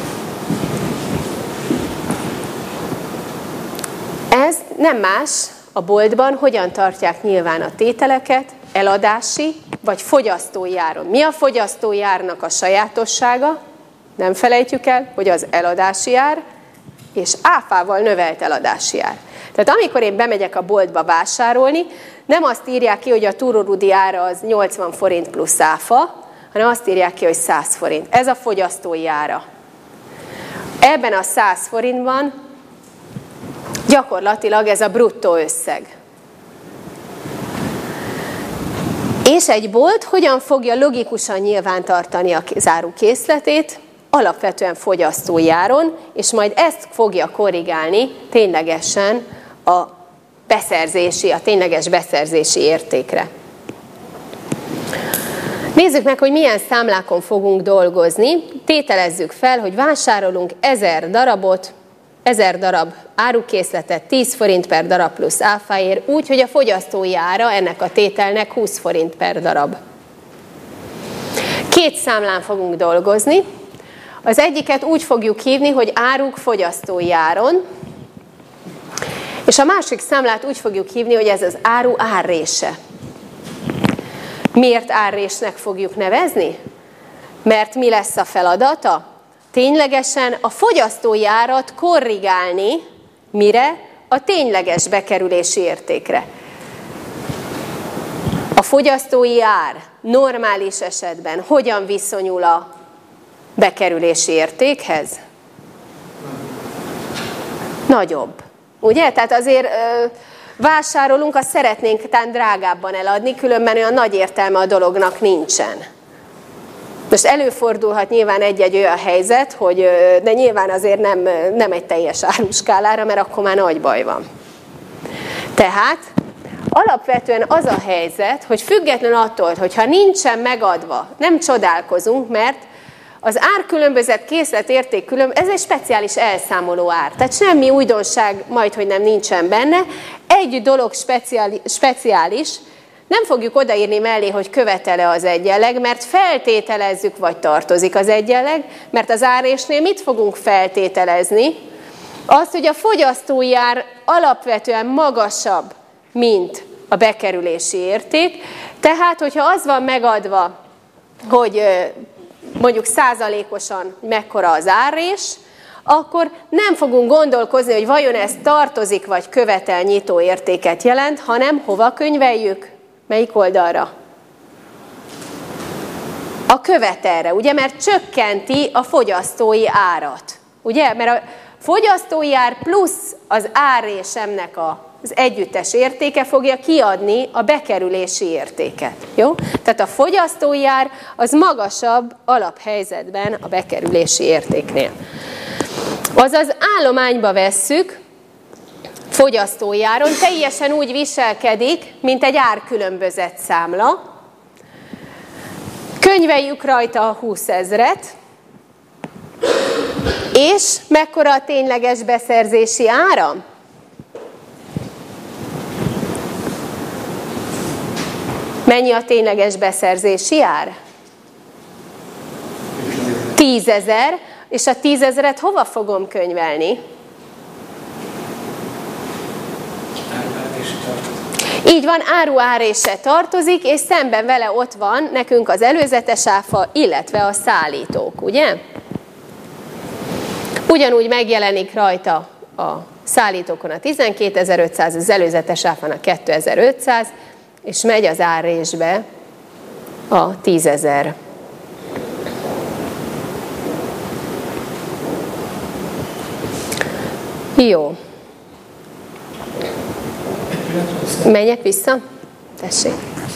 Ez nem más, a boltban hogyan tartják nyilván a tételeket, eladási vagy fogyasztói áron. Mi a fogyasztói árnak a sajátossága? Nem felejtjük el, hogy az eladási ár és áfával növelt eladási ár. Tehát amikor én bemegyek a boltba vásárolni, nem azt írják ki, hogy a túrórudi ára az 80 forint plusz áfa, hanem azt írják ki, hogy 100 forint. Ez a fogyasztói ára. Ebben a 100 forintban gyakorlatilag ez a bruttó összeg. És egy bolt hogyan fogja logikusan nyilvántartani az árukészletét? Alapvetően fogyasztói áron, és majd ezt fogja korrigálni ténylegesen a tényleges beszerzési értékre. Nézzük meg, hogy milyen számlákon fogunk dolgozni. Tételezzük fel, hogy vásárolunk 1000 darabot, 1000 darab árukészletet 10 forint per darab plusz áfáért, úgy, hogy a fogyasztói ára ennek a tételnek 20 forint per darab. Két számlán fogunk dolgozni. Az egyiket úgy fogjuk hívni, hogy áruk fogyasztói áron, és a másik számlát úgy fogjuk hívni, hogy ez az áru árrése. Miért árrésnek fogjuk nevezni? Mert mi lesz a feladata? Ténylegesen a fogyasztói árat korrigálni, mire? A tényleges bekerülési értékre. A fogyasztói ár normális esetben hogyan viszonyul a bekerülési értékhez? Nagyobb. Ugye? Tehát azért vásárolunk, azt szeretnénk tán drágábban eladni, különben olyan nagy értelme a dolognak nincsen. Most előfordulhat nyilván egy-egy olyan helyzet, de nyilván azért nem egy teljes áruskálára, mert akkor már nagy baj van. Tehát alapvetően az a helyzet, hogy független attól, hogyha nincsen megadva, nem csodálkozunk, mert az árkülönbözet, készletérték ez egy speciális elszámoló ár. Tehát semmi újdonság majdhogy nem nincsen benne. Egy dolog speciális, nem fogjuk odaírni mellé, hogy követele az egyenleg, mert feltételezzük, vagy tartozik az egyenleg, mert az árrésnél mit fogunk feltételezni? Azt, hogy a fogyasztói ár alapvetően magasabb, mint a bekerülési érték. Tehát, hogyha az van megadva, hogy mondjuk százalékosan mekkora az árrés, akkor nem fogunk gondolkozni, hogy vajon ez tartozik, vagy követel nyitó értéket jelent, hanem hova könyveljük? Melyik oldalra? A követelre, ugye? Mert csökkenti a fogyasztói árat. Ugye? Mert a fogyasztói ár plusz az árrésemnek az együttes értéke fogja kiadni a bekerülési értéket. Jó? Tehát a fogyasztói ár az magasabb alaphelyzetben a bekerülési értéknél. Azaz állományba vesszük, fogyasztói áron teljesen úgy viselkedik, mint egy árkülönbözet számla. Könyveljük rajta a 20 000-et, és mekkora a tényleges beszerzési ára? Mennyi a tényleges beszerzési ár? 10 000, és a 10 000-et hova fogom könyvelni? Így van, áru-árrésre tartozik, és szemben vele ott van nekünk az előzetes áfa, illetve a szállítók, ugye? Ugyanúgy megjelenik rajta a szállítókon a 12.500, az előzetes áfán a 2.500, és megy az árrésbe a 10 000. Jó. Menjek vissza? Tessék.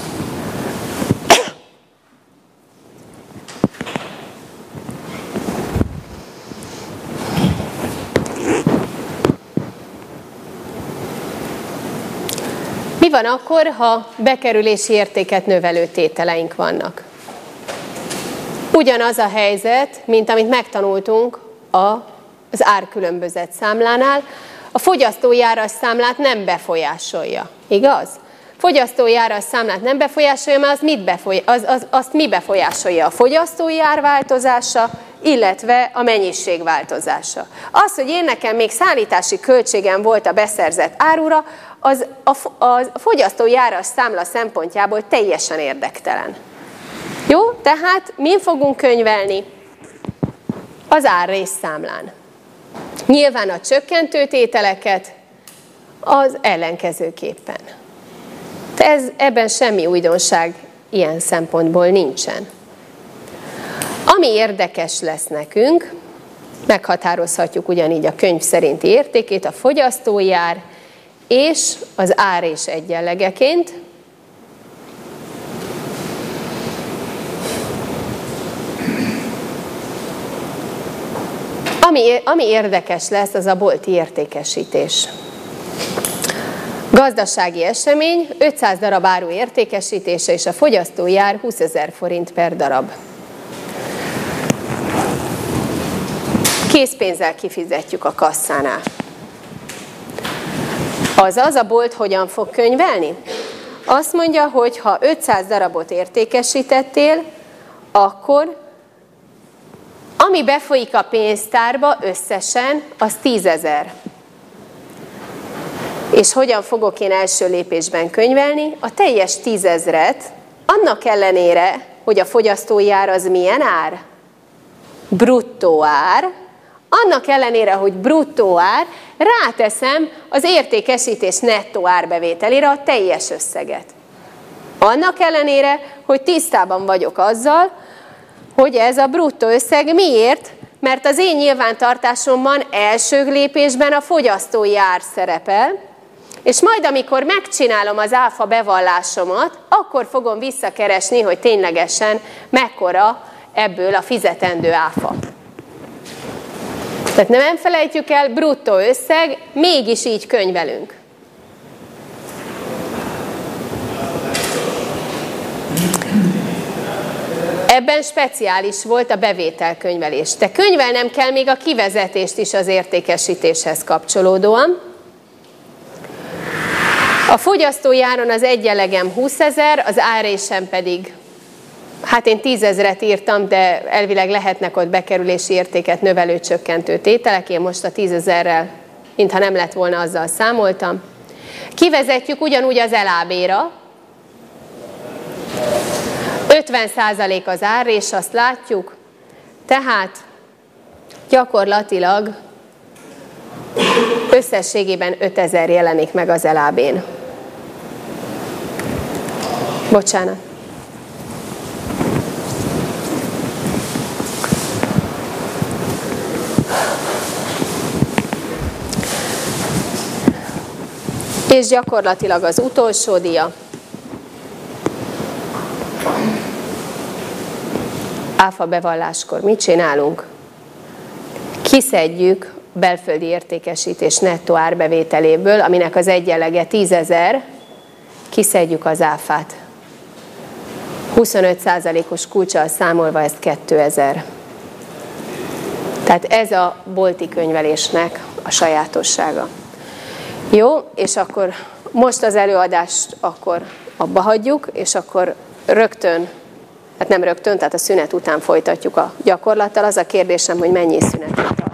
Mi van akkor, ha bekerülési értéket növelő tételeink vannak? Ugyanaz a helyzet, mint amit megtanultunk az árkülönbözet számlánál, a fogyasztói áras számlát nem befolyásolja, igaz? Fogyasztói áras számlát nem befolyásolja, mert azt mi befolyásolja? A fogyasztói ár változása, illetve a mennyiség változása. Az, hogy én nekem még szállítási költségem volt a beszerzett árura, a fogyasztói áras számla szempontjából teljesen érdektelen. Jó? Tehát min fogunk könyvelni? Az árrészszámlán. Nyilván a csökkentő tételeket az ellenkezőképpen. Ebben semmi újdonság ilyen szempontból nincsen. Ami érdekes lesz nekünk, meghatározhatjuk ugyanígy a könyv szerinti értékét, a fogyasztói ár és az árrés egyenlegeként. Ami érdekes lesz, az a bolti értékesítés. Gazdasági esemény, 500 darab áru értékesítése és a fogyasztói ár 20 000 forint per darab. Készpénzzel kifizetjük a kasszánál. Azaz a bolt hogyan fog könyvelni? Azt mondja, hogy ha 500 darabot értékesítettél, akkor ami befolyik a pénztárba összesen, az 10 000. És hogyan fogok én első lépésben könyvelni? A teljes 10 000-et, annak ellenére, hogy a fogyasztói ár az milyen ár? Bruttó ár. Annak ellenére, hogy bruttó ár, ráteszem az értékesítés nettó árbevételére a teljes összeget. Annak ellenére, hogy tisztában vagyok azzal, hogy ez a bruttó összeg miért? Mert az én nyilvántartásomban első lépésben a fogyasztói ár szerepel, és majd amikor megcsinálom az áfa bevallásomat, akkor fogom visszakeresni, hogy ténylegesen mekkora ebből a fizetendő áfa. Tehát nem felejtjük el, bruttó összeg, mégis így könyvelünk. Ebben speciális volt a bevételkönyvelés. De könyvelnem kell még a kivezetést is az értékesítéshez kapcsolódóan. A fogyasztói áron az egyenlegem 20 000, az árrésem pedig, hát én 10 000-et írtam, de elvileg lehetnek ott bekerülési értéket növelő csökkentő tételek. Én most a 10 000-rel, mintha nem lett volna, azzal számoltam. Kivezetjük ugyanúgy az elábéra. 50% az árrés, azt látjuk, tehát gyakorlatilag összességében 5000 jelenik meg az elábén. Bocsánat. És gyakorlatilag az utolsó dia. Áfa bevalláskor mit csinálunk? Kiszedjük belföldi értékesítés nettó árbevételéből, aminek az egyenlege 10 000, kiszedjük az áfát. 25%-os kulccsal számolva ezt 2000. Tehát ez a bolti könyvelésnek a sajátossága. Jó, és akkor most az előadást akkor abba hagyjuk, és akkor rögtön, hát nem rögtön, tehát a szünet után folytatjuk a gyakorlattal. Az a kérdésem, hogy mennyi szünetet tart.